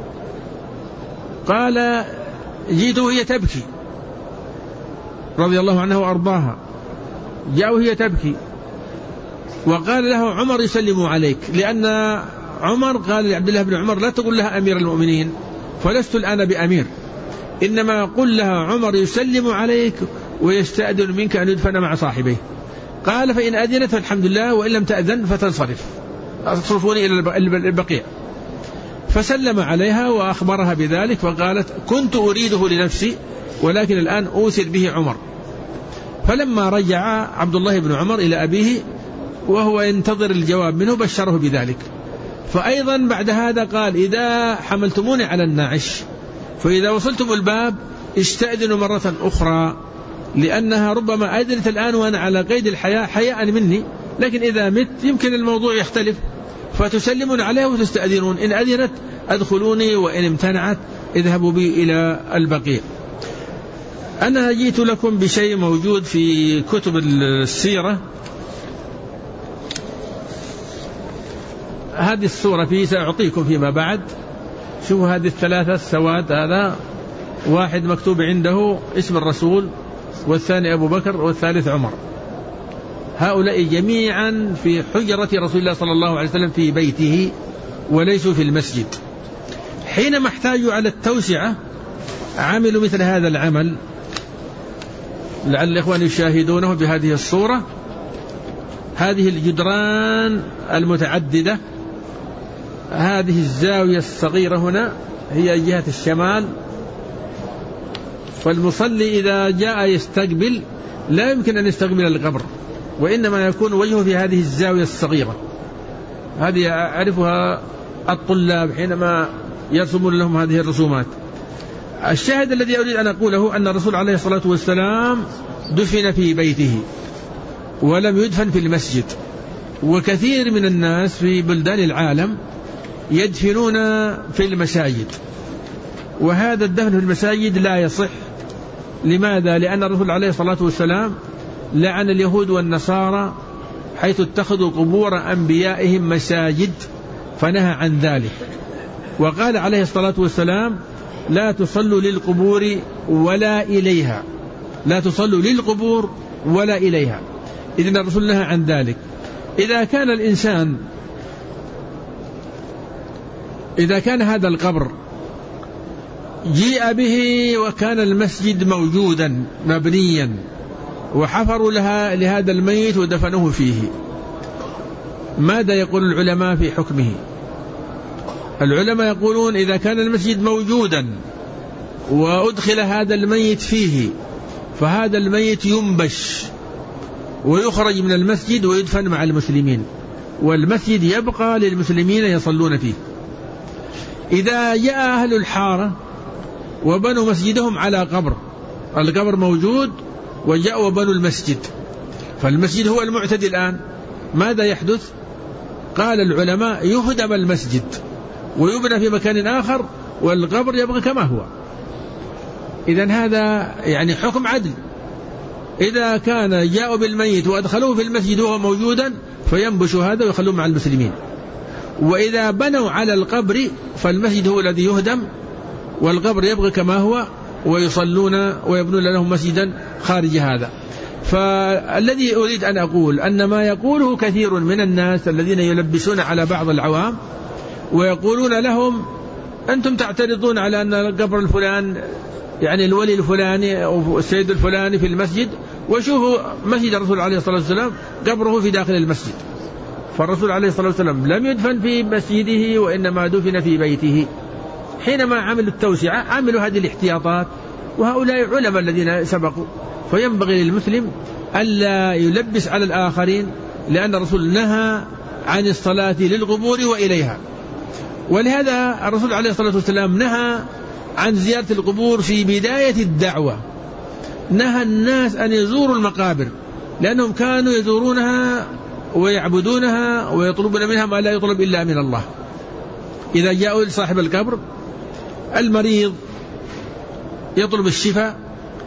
قال جئت وهي تبكي رضي الله عنها وأرضاها، جاء وهي تبكي، وقال له عمر يسلم عليك، لأن عمر قال لعبد الله بن عمر لا تقول لها أمير المؤمنين، فلست الآن بأمير، إنما قل لها عمر يسلم عليك ويستأذن منك أن يدفن مع صاحبيه. قال فإن أذنت فالحمد لله، وإن لم تأذن فتنصرف، أصرفوني إلى البقيع. فسلم عليها وأخبرها بذلك، فقالت كنت أريده لنفسي ولكن الآن أوثر به عمر. فلما رجع عبد الله بن عمر إلى أبيه وهو ينتظر الجواب منه بشره بذلك. فأيضا بعد هذا قال إذا حملتموني على الناعش فإذا وصلتم الباب استأذنوا مرة أخرى، لأنها ربما أذنت الآن وأنا على قيد الحياة حياء مني، لكن إذا مت يمكن الموضوع يختلف، فتسلمون عليها وتستأذنون، إن أذنت أدخلوني وإن امتنعت اذهبوا بي إلى البقيع. أنا جئت لكم بشيء موجود في كتب السيرة. هذه الصورة فيه سأعطيكم فيما بعد. شوفوا هذه الثلاثة السواد، هذا واحد مكتوب عنده اسم الرسول، والثاني أبو بكر، والثالث عمر. هؤلاء جميعا في حجرة رسول الله صلى الله عليه وسلم في بيته وليسوا في المسجد. حينما احتاجوا على التوسعة عملوا مثل هذا العمل، لعل الإخوان يشاهدونه بهذه الصورة. هذه الجدران المتعددة، هذه الزاوية الصغيرة هنا هي جهة الشمال، فالمصلي إذا جاء يستقبل لا يمكن أن يستقبل القبر، وإنما يكون وجهه في هذه الزاوية الصغيرة. هذه يعرفها الطلاب حينما يرسمون لهم هذه الرسومات. الشاهد الذي أريد أن أقوله أن الرسول عليه الصلاة والسلام دفن في بيته ولم يدفن في المسجد. وكثير من الناس في بلدان العالم يدفنون في المساجد، وهذا الدفن في المساجد لا يصح. لماذا؟ لأن الرسول عليه الصلاة والسلام لعن اليهود والنصارى حيث اتخذوا قبور أنبيائهم مساجد، فنهى عن ذلك، وقال عليه الصلاة والسلام لا تصلوا للقبور ولا إليها، لا تصلوا للقبور ولا إليها. إذن الرسول نهى عن ذلك. إذا كان الإنسان إذا كان هذا القبر جيء به وكان المسجد موجودا مبنيا وحفروا لها لهذا الميت ودفنوه فيه، ماذا يقول العلماء في حكمه؟ العلماء يقولون إذا كان المسجد موجودا وأدخل هذا الميت فيه فهذا الميت ينبش ويخرج من المسجد ويدفن مع المسلمين، والمسجد يبقى للمسلمين يصلون فيه. إذا جاء أهل الحارة وبنوا مسجدهم على قبر، القبر موجود وجاءوا وبنوا المسجد، فالمسجد هو المعتدي الآن، ماذا يحدث؟ قال العلماء يهدم المسجد ويبنى في مكان آخر والقبر يبقى كما هو. إذن هذا يعني حكم عدل. إذا كان جاءوا بالميت وأدخلوه في المسجد وهو موجودا فينبشوا هذا ويخلوه مع المسلمين، وإذا بنوا على القبر فالمسجد هو الذي يهدم والقبر يبقى كما هو ويصلون ويبنون لهم مسجدا خارج هذا. فالذي أريد أن أقول أن ما يقوله كثير من الناس الذين يلبسون على بعض العوام ويقولون لهم أنتم تعترضون على أن القبر الفلان يعني الولي الفلاني أو السيد الفلاني في المسجد، وشوفوا مسجد الرسول عليه الصلاة والسلام قبره في داخل المسجد، فالرسول عليه الصلاة والسلام لم يدفن في مسجده وإنما دفن في بيته. حينما عملوا التوسعة عملوا هذه الاحتياطات، وهؤلاء علماء الذين سبقوا، فينبغي للمسلم ألا يلبس على الآخرين، لأن الرسول نهى عن الصلاة للقبور وإليها. ولهذا الرسول عليه الصلاة والسلام نهى عن زيارة القبور في بداية الدعوة، نهى الناس أن يزوروا المقابر، لأنهم كانوا يزورونها ويعبدونها ويطلبون منها ما لا يطلب إلا من الله. إذا جاءوا لصاحب القبر المريض يطلب الشفاء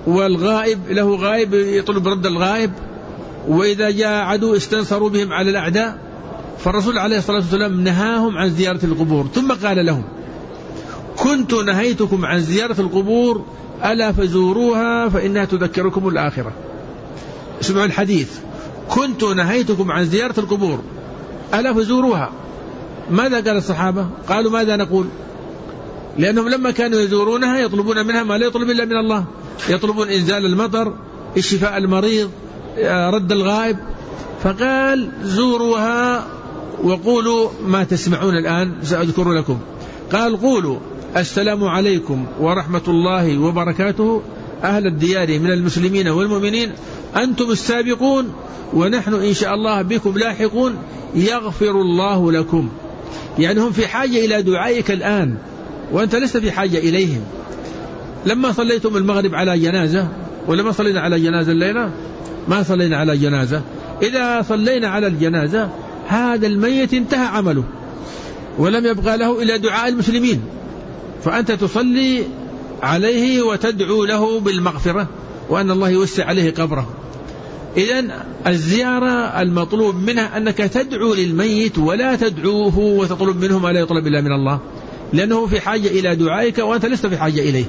والغائب له غائب يطلب رد الغائب، وإذا جاء عدو استنصروا بهم على الأعداء. فالرسول عليه الصلاة والسلام نهاهم عن زيارة القبور، ثم قال لهم: كنت نهيتكم عن زيارة القبور ألا فزوروها فإنها تذكركم الآخرة. اسمعوا الحديث: كنت نهيتكم عن زيارة القبور ألا فزوروها. ماذا قال الصحابة؟ قالوا: ماذا نقول؟ لأنهم لما كانوا يزورونها يطلبون منها ما لا يطلب إلا من الله، يطلبون إنزال المطر، الشفاء المريض، رد الغائب. فقال: زوروها وقولوا ما تسمعون الآن سأذكر لكم. قال: قولوا: السلام عليكم ورحمة الله وبركاته أهل الديار من المسلمين والمؤمنين، أنتم السابقون ونحن إن شاء الله بكم لاحقون، يغفر الله لكم. يعني هم في حاجة إلى دعائك الآن وأنت لست في حاجة إليهم. لما صليتم المغرب على جنازة، ولما صلينا على جنازة الليلة ما صلينا على جنازة. إذا صلينا على الجنازة هذا الميت انتهى عمله ولم يبقى له إلا دعاء المسلمين، فأنت تصلي عليه وتدعو له بالمغفرة وأن الله يوسع عليه قبره. إذن الزيارة المطلوب منها أنك تدعو للميت ولا تدعوه وتطلب منه ما لا يطلب إلا من الله، لأنه في حاجة إلى دعائك وأنت لست في حاجة إليه.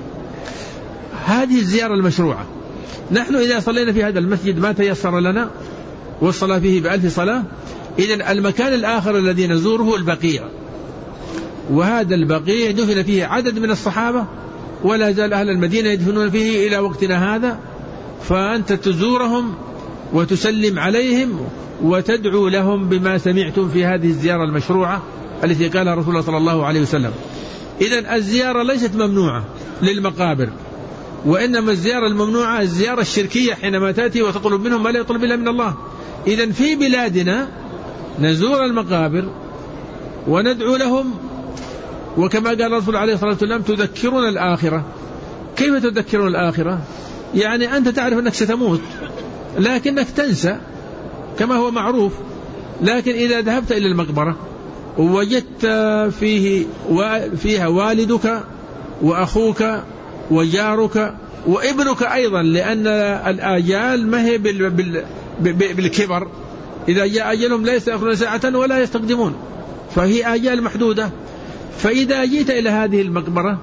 هذه الزيارة المشروعة. نحن إذا صلينا في هذا المسجد ما تيسر لنا والصلاة فيه بألف صلاة، إذن المكان الآخر الذي نزوره البقيع، وهذا البقيع دفن فيه عدد من الصحابة ولا زال أهل المدينة يدفنون فيه إلى وقتنا هذا. فأنت تزورهم وتسلم عليهم وتدعو لهم بما سمعتم في هذه الزيارة المشروعة التي قالها رسول الله صلى الله عليه وسلم. إذن الزيارة ليست ممنوعة للمقابر، وإنما الزيارة الممنوعة الزيارة الشركية حينما تأتي وتطلب منهم ما لا يطلب إلا من الله. إذن في بلادنا نزور المقابر وندعو لهم، وكما قال الرسول عليه الصلاة والسلام: تذكرون الآخرة. كيف تذكرون الآخرة؟ يعني أنت تعرف أنك ستموت لكنك تنسى كما هو معروف. لكن إذا ذهبت إلى المقبرة ووجدت فيه فيها والدك وأخوك وجارك وابنك أيضا، لأن الآجال ما هي بالكبر، إذا جاء أجلهم لا يستأخرون ساعة ولا يستقدمون، فهي آجال محدودة. فإذا جيت إلى هذه المقبرة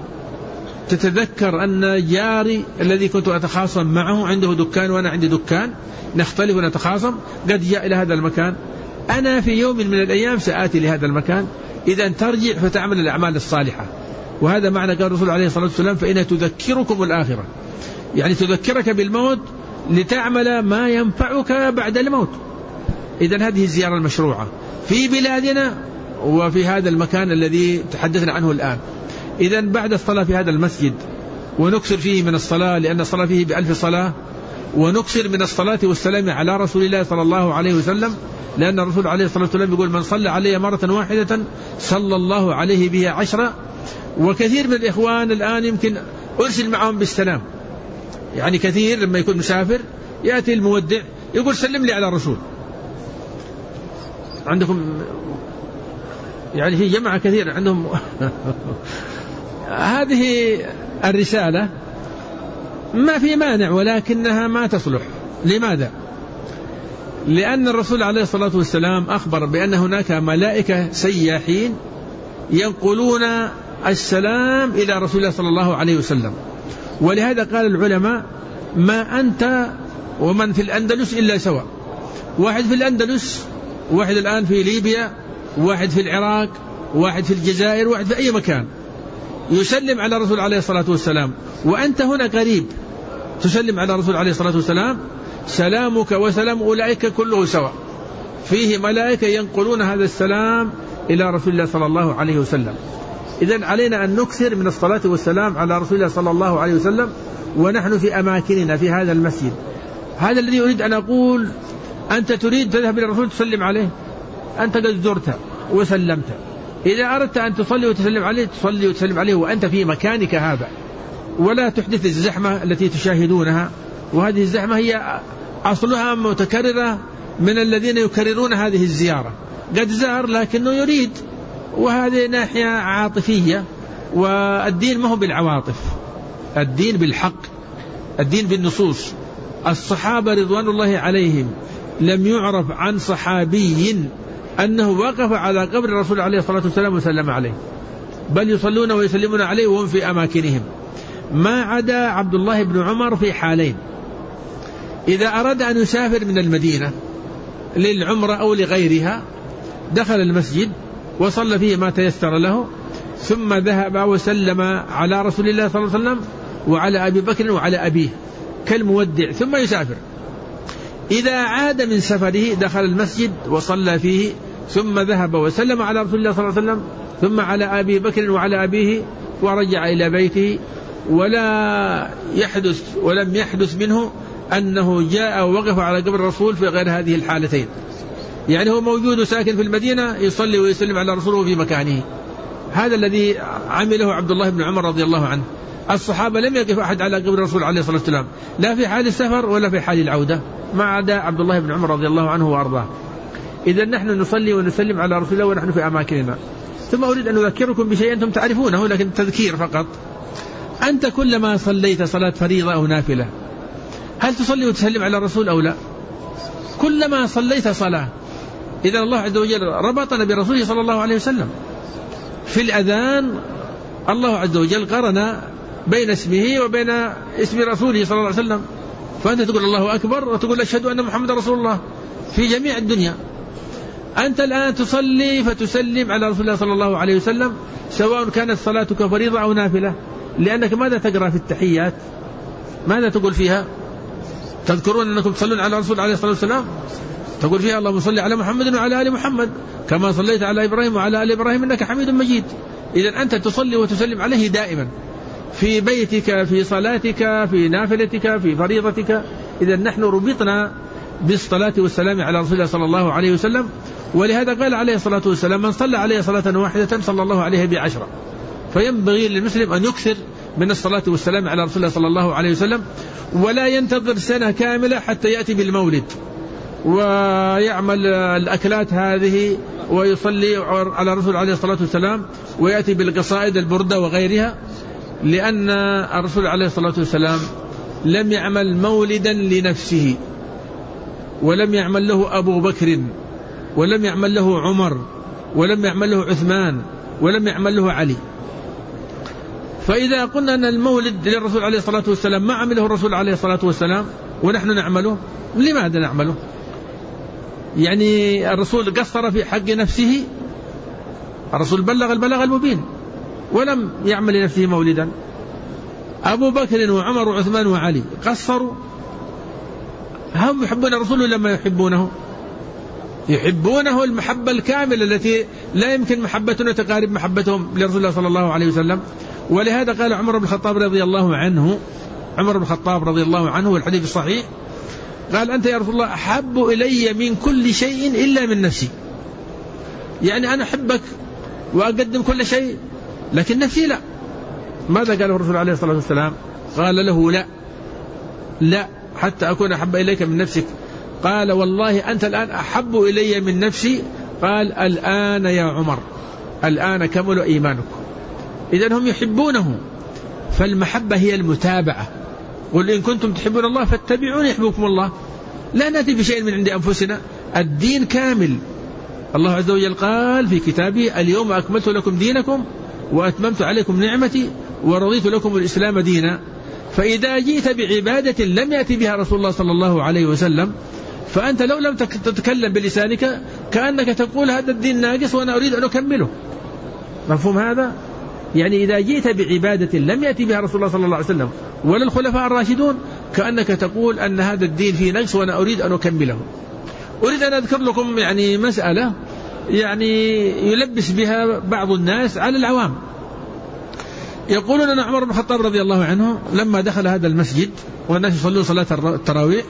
تتذكر أن جاري الذي كنت أتخاصم معه عنده دكان وأنا عندي دكان، نختلف ونتخاصم، قد جاء إلى هذا المكان، أنا في يوم من الأيام سآتي لهذا المكان. إذا ترجع فتعمل الأعمال الصالحة، وهذا معنى قال الرسول عليه الصلاة والسلام: فإنها تذكركم الآخرة، يعني تذكرك بالموت لتعمل ما ينفعك بعد الموت. إذن هذه الزيارة المشروعة في بلادنا وفي هذا المكان الذي تحدثنا عنه الآن. إذن بعد الصلاة في هذا المسجد ونكسر فيه من الصلاة، لأن الصلاة فيه بألف صلاة، ونكسر من الصلاة والسلام على رسول الله صلى الله عليه وسلم، لأن الرسول عليه الصلاة والسلام يقول: من صلى علي مرة واحدة صلى الله عليه بها عشرة. وكثير من الإخوان الآن يمكن أرسل معهم بالسلام، يعني كثير لما يكون مسافر يأتي المودع يقول: سلم لي على الرسول. عندكم يعني في جماعة كثير عندهم هذه الرسالة ما في مانع، ولكنها ما تصلح. لماذا؟ لأن الرسول عليه الصلاة والسلام أخبر بأن هناك ملائكة سياحين ينقلون السلام إلى رسول الله صلى الله عليه وسلم. ولهذا قال العلماء: ما أنت ومن في الأندلس إلا سواء. واحد في الأندلس، واحد الآن في ليبيا، واحد في العراق، واحد في الجزائر، واحد في أي مكان يسلم على الرسول عليه الصلاة والسلام، وأنت هنا قريب تسلم على الرسول عليه الصلاة والسلام، سلامك وسلام أولئك كله سواء، فيه ملائكة ينقلون هذا السلام إلى رسول الله صلى الله عليه وسلم. إذن علينا أن نكثر من الصلاة والسلام على رسول الله صلى الله عليه وسلم ونحن في أماكننا في هذا المسجد. هذا الذي أريد أن أقول: أنت تريد تذهب إلى الرسول تسلم عليه، أنت قد زرت وسلمت. إذا أردت أن تصلي وتسلم عليه تصلي وتسلم عليه وأنت في مكانك هذا، ولا تحدث الزحمة التي تشاهدونها. وهذه الزحمة هي أصلها متكررة من الذين يكررون هذه الزيارة، قد زار لكنه يريد، وهذه ناحية عاطفية. والدين ما هو بالعواطف، الدين بالحق. الدين بالنصوص. الصحابة رضوان الله عليهم لم يعرف عن صحابي أنه وقف على قبر الرسول عليه الصلاة والسلام وسلم عليه، بل يصلون ويسلمون عليه وهم في أماكنهم، ما عدا عبد الله بن عمر في حالين: إذا أراد أن يسافر من المدينة للعمرة أو لغيرها دخل المسجد وصلى فيه ما تيسر له، ثم ذهب وسلم على رسول الله صلى الله عليه وسلم وعلى أبي بكر وعلى أبيه كالمودع، ثم يسافر. إذا عاد من سفره دخل المسجد وصلى فيه، ثم ذهب وسلم على رسول الله صلى الله عليه وسلم ثم على أبي بكر وعلى أبيه ورجع إلى بيته، ولا يحدث ولم يحدث منه أنه جاء ووقف على قبر الرسول في غير هذه الحالتين. يعني هو موجود ساكن في المدينة يصلي ويسلم على رسوله في مكانه. هذا الذي عمله عبد الله بن عمر رضي الله عنه. الصحابة لم يقف أحد على قبر الرسول عليه الصلاة والسلام لا في حال السفر ولا في حال العودة، ما عدا عبد الله بن عمر رضي الله عنه وأرضاه. إذا نحن نصلي ونسلم على رسول الله ونحن في أماكننا. ثم أريد أن أذكركم بشيء أنتم تعرفونه لكن تذكير فقط. أنت كلما صليت صلاة فريضة أو نافلة هل تصلي وتسلم على الرسول أو لا؟ كلما صليت صلاة، إذا الله عز وجل ربطنا برسوله صلى الله عليه وسلم. في الأذان الله عز وجل قرن بين اسمه وبين اسم رسوله صلى الله عليه وسلم، فأنت تقول الله أكبر وتقول أشهد أن محمد رسول الله في جميع الدنيا. أنت الآن تصلي فتسلم على رسول الله صلى الله عليه وسلم سواء كانت صلاتك فريضة أو نافلة، لأنك ماذا تقرأ في التحيات؟ ماذا تقول فيها؟ تذكرون أنكم تصلون على رسول عليه الصلاة والسلام، تقول فيها اللهم صل على محمد وعلى آل محمد كما صليت على إبراهيم وعلى آل إبراهيم إنك حميد مجيد. إذن أنت تصلي وتسلم عليه دائما في بيتك، في صلاتك، في نافلتك، في فريضتك. إذن نحن ربطنا بالصلاة والسلام على رسول الله صلى الله عليه وسلم، ولهذا قال عليه الصلاة والسلام من صلى عليه صلاة واحدة صلى الله عليه بعشرة. فينبغي للمسلم أن يكثر من الصلاة والسلام على رسول الله صلى الله عليه وسلم، ولا ينتظر سنة كاملة حتى يأتي بالمولد ويعمل الأكلات هذه ويصلي على رسول عليه الصلاة والسلام ويأتي بالقصائد البردة وغيرها، لأن الرسول عليه الصلاة والسلام لم يعمل مولدا لنفسه، ولم يعمل له أبو بكر، ولم يعمل له عمر، ولم يعمل له عثمان، ولم يعمل له علي. فإذا قلنا أن المولد للرسول عليه الصلاة والسلام ما عمله الرسول عليه الصلاة والسلام ونحن نعمله، لماذا نعمله؟ يعني الرسول قصر في حق نفسه؟ الرسول بلغ البلاغ المبين ولم يعمل لنفسه مولدا. أبو بكر وعمر وعثمان وعلي قصروا؟ هم يحبون الرسول ولا ما يحبونه؟ يحبونه المحبة الكاملة التي لا يمكن محبتنا تقارب محبتهم لرسول الله صلى الله عليه وسلم. ولهذا قال عمر بن الخطاب رضي الله عنه عمر بن الخطاب رضي الله عنه والحديث الصحيح قال أنت يا رسول الله أحب إلي من كل شيء إلا من نفسي. يعني أنا أحبك وأقدم كل شيء لكن نفسي لا. ماذا قاله الرسول عليه الصلاة والسلام؟ قال له لا لا حتى أكون أحب إليك من نفسك. قال والله أنت الآن أحب إلي من نفسي. قال الآن يا عمر الآن كمل إيمانك. إذن هم يحبونه، فالمحبة هي المتابعة. قل إن كنتم تحبون الله فاتبعوني يحببكم الله. لا نأتي بشيء من عند أنفسنا، الدين كامل. الله عز وجل قال في كتابه اليوم أكملت لكم دينكم وأتممت عليكم نعمتي ورضيت لكم الإسلام دينا. فإذا جئت بعبادة لم يأتي بها رسول الله صلى الله عليه وسلم فأنت لو لم تتكلم بلسانك كأنك تقول هذا الدين ناقص وأنا أريد أن أكمله. مفهوم هذا؟ يعني إذا جئت بعبادة لم يأتي بها رسول الله صلى الله عليه وسلم ولا الخلفاء الراشدون كأنك تقول أن هذا الدين فيه نقص وأنا أريد أن أكمله. أريد أن أذكر لكم يعني مسألة يعني يلبس بها بعض الناس على العوام. يقولون أن عمر بن الخطاب رضي الله عنه لما دخل هذا المسجد والناس يصلون صلاة التراويح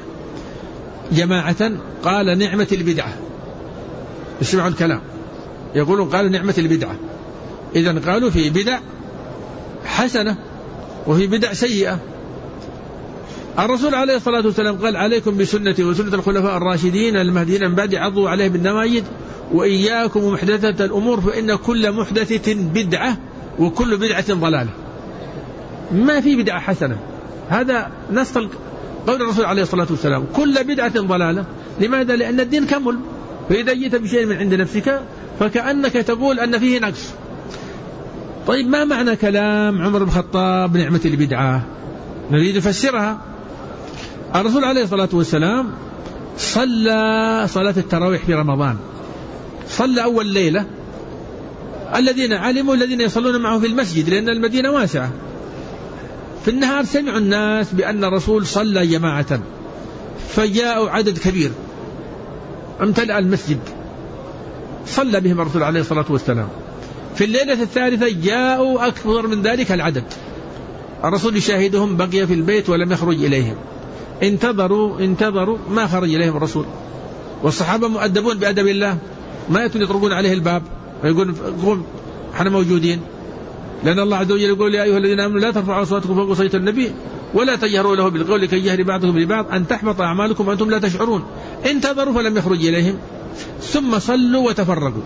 جماعة قال نعمة البدعة. اسمعوا الكلام، يقولون قال نعمة البدعة. إذن قالوا في بدع حسنة وفي بدع سيئة. الرسول عليه الصلاة والسلام قال عليكم بسنتي وسنة الخلفاء الراشدين المهديين من بعد عضوا عليه بالنواجذ وإياكم ومحدثات الأمور فإن كل محدثة بدعة وكل بدعة ضلالة. ما في بدعة حسنة، هذا نص قول الرسول عليه الصلاة والسلام: كل بدعة ضلالة. لماذا؟ لأن الدين كمل، فإذا جئت بشيء من عند نفسك فكأنك تقول أن فيه نقص. طيب ما معنى كلام عمر بن الخطاب نعمة البدعة؟ نريد نفسرها. الرسول عليه الصلاة والسلام صلى صلاة التراويح في رمضان، صلى أول ليلة الذين علموا الذين يصلون معه في المسجد لأن المدينة واسعة. في النهار سمعوا الناس بأن الرسول صلى جماعة، فجاءوا عدد كبير امتلأ المسجد، صلى بهم الرسول عليه الصلاة والسلام. في الليلة الثالثة جاءوا أكثر من ذلك العدد، الرسول يشاهدهم، بقي في البيت ولم يخرج إليهم. انتظروا انتظروا ما خرج إليهم الرسول، والصحابة مؤدبون بأدب الله، ما يأتون يطرقون عليه الباب ويقولون قوم احنا موجودين، لأن الله عز وجل يقول: يا أيها الذين آمنوا لا ترفعوا أصواتكم فوق صوت النبي ولا تجهروا له بالقول كجهر بعضكم لبعض أن تحبط أعمالكم وأنتم لا تشعرون. انتظروا فلم يخرج إليهم، ثم صلوا وتفرقوا،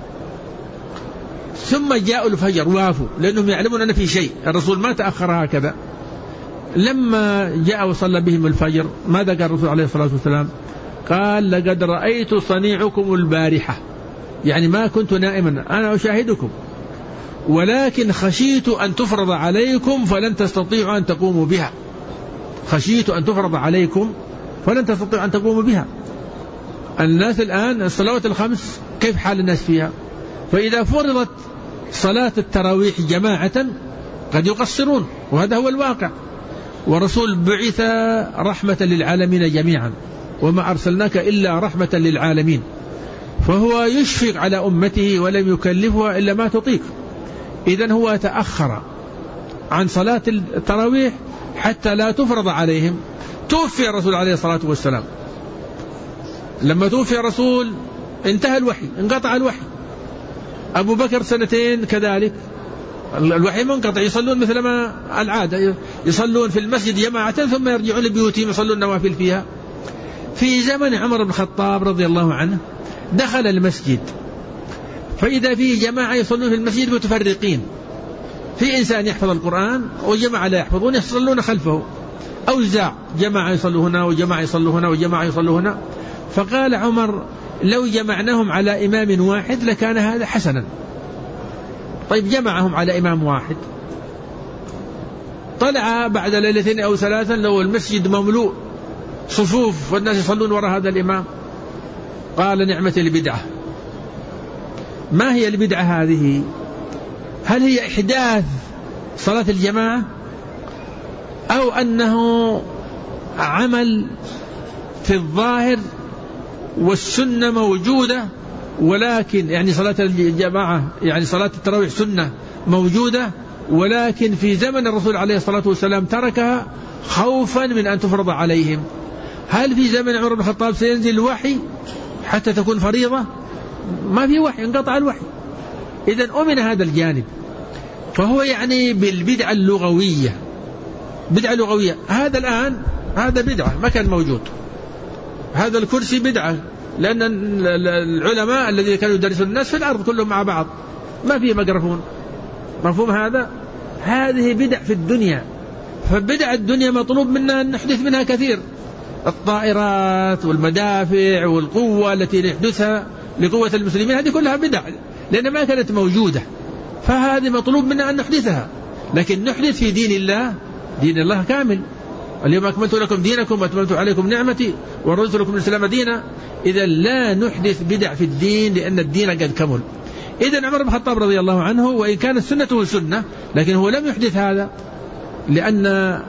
ثم جاءوا الفجر وافوا لأنهم يعلمون أن في شيء، الرسول ما تأخر هكذا. لما جاء وصلى بهم الفجر ماذا قال الرسول عليه الصلاة والسلام؟ قال: لقد رأيت صنيعكم البارحة، يعني ما كنت نائما، أنا أشاهدكم، ولكن خشيت أن تفرض عليكم فلن تستطيعوا أن تقوموا بها. خشيت أن تفرض عليكم فلن تستطيعوا أن تقوموا بها. الناس الآن الصلوات الخمس كيف حال الناس فيها؟ فإذا فرضت صلاة التراويح جماعة قد يقصرون، وهذا هو الواقع. ورسول بعث رحمة للعالمين جميعا، وما أرسلناك إلا رحمة للعالمين، فهو يشفق على أمته ولم يكلفها إلا ما تطيق. إذن هو تأخر عن صلاة التراويح حتى لا تفرض عليهم. توفي الرسول عليه الصلاة والسلام، لما توفي الرسول انتهى الوحي، انقطع الوحي. أبو بكر سنتين كذلك الوحي منقطع، يصلون مثل ما العادة، يصلون في المسجد جماعة ثم يرجعون لبيوتهم يصلون النوافل فيها. في زمن عمر بن الخطاب رضي الله عنه دخل المسجد فإذا فيه جماعة يصلون في المسجد متفرقين، في إنسان يحفظ القرآن وجماعة لا يحفظون يصلون خلفه، أوزاع، جماعة يصلوا هنا وجماعة يصلوا هنا وجماعة يصلوا هنا. فقال عمر: لو جمعناهم على إمام واحد لكان هذا حسنا. طيب جمعهم على إمام واحد، طلع بعد ليلتين أو ثلاثا لو المسجد مملوء صفوف والناس يصلون وراء هذا الإمام. قال: نعمة البدعة. ما هي البدعة هذه؟ هل هي إحداث صلاة الجماعة، أو أنه عمل في الظاهر والسنة موجودة، ولكن يعني صلاة الجماعة يعني صلاة التراويح سنة موجودة، ولكن في زمن الرسول عليه الصلاة والسلام تركها خوفا من أن تفرض عليهم؟ هل في زمن عمر بن الخطاب سينزل الوحي حتى تكون فريضة؟ ما في وحي، انقطع الوحي. إذن أمن هذا الجانب. فهو يعني بالبدعة اللغوية، بدعة لغوية. هذا الآن هذا بدعة ما كان موجود، هذا الكرسي بدعة، لأن العلماء الذين كانوا يدرسون الناس في الأرض كلهم مع بعض، ما فيه ميكروفون. مفهوم هذا؟ هذه بدع في الدنيا. فبدع الدنيا مطلوب منا أن نحدث منها كثير، الطائرات والمدافع والقوة التي نحدثها لقوة المسلمين، هذه كلها بدع لأن ما كانت موجودة، فهذه مطلوب منا أن نحدثها. لكن نحدث في دين الله، دين الله كامل. اليوم أكملت لكم دينكم وأتممت عليكم نعمتي ورضيت لكم الإسلام دينا. إذا لا نحدث بدع في الدين لأن الدين قد كمل. إذن عمر بن الخطاب رضي الله عنه وإن كانت سنته سنة لكن هو لم يحدث هذا، لأن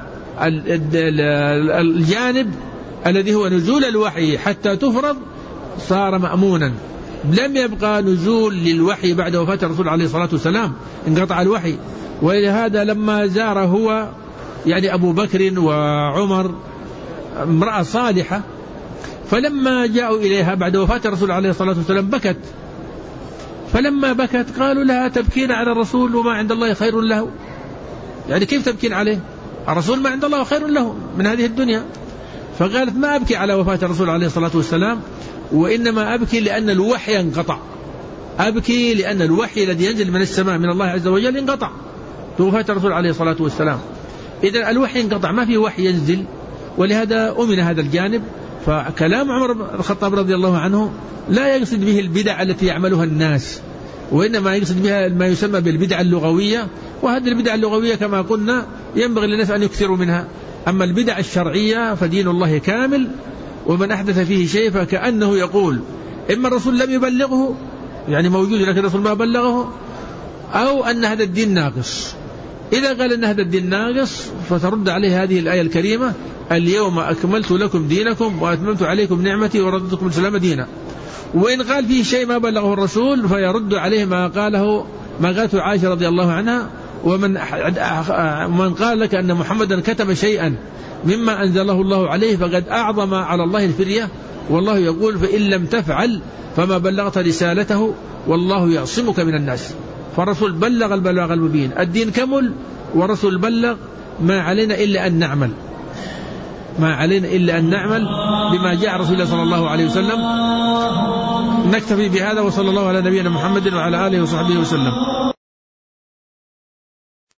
الجانب الذي هو نزول الوحي حتى تفرض صار مأمونا، لم يبقى نزول للوحي بعد وفاة الرسول عليه الصلاة والسلام، انقطع الوحي. ولهذا لما زار هو يعني أبو بكر وعمر امرأة صالحة، فلما جاءوا إليها بعد وفاة الرسول عليه الصلاة والسلام بكت، فلما بكت قالوا لها: تبكين على الرسول وما عند الله خير له؟ يعني كيف تبكين عليه؟ الرسول ما عند الله خير له من هذه الدنيا. فقالت: ما أبكي على وفاة الرسول عليه الصلاة والسلام، وإنما أبكي لأن الوحي انقطع، أبكي لأن الوحي الذي ينزل من السماء من الله عز وجل انقطع بوفاة الرسول عليه الصلاة والسلام. إذا الوحي انقطع، ما في وحي ينزل، ولهذا أمن هذا الجانب. فكلام عمر بن الخطاب رضي الله عنه لا يقصد به البدع التي يعملها الناس، وإنما يقصد بها ما يسمى بالبدع اللغوية، وهذه البدع اللغوية كما قلنا ينبغي للناس أن يكثروا منها. أما البدع الشرعية فدين الله كامل، ومن أحدث فيه شيء فكأنه يقول إما الرسول لم يبلغه، يعني موجود لكن الرسول ما بلغه، أو أن هذا الدين ناقص. إذا قال أن هذا الدين ناقص فترد عليه هذه الآية الكريمة: اليوم أكملت لكم دينكم وأتممت عليكم نعمتي ورضيتكم الإسلام دينا. وإن قال فيه شيء ما بلغه الرسول فيرد عليه ما قاله ما قالته عائشة رضي الله عنها: ومن من قال لك أن محمدا كتب شيئا مما أنزله الله عليه فقد أعظم على الله الفرية، والله يقول: فإن لم تفعل فما بلغت رسالته والله يعصمك من الناس. فالرسول بلغ البلاغ المبين، الدين كمل والرسول بلغ، ما علينا إلا أن نعمل ما علينا إلا أن نعمل بما جاء رسول الله صلى الله عليه وسلم. نكتفي بهذا، وصلى الله على نبينا محمد وعلى آله وصحبه وسلم.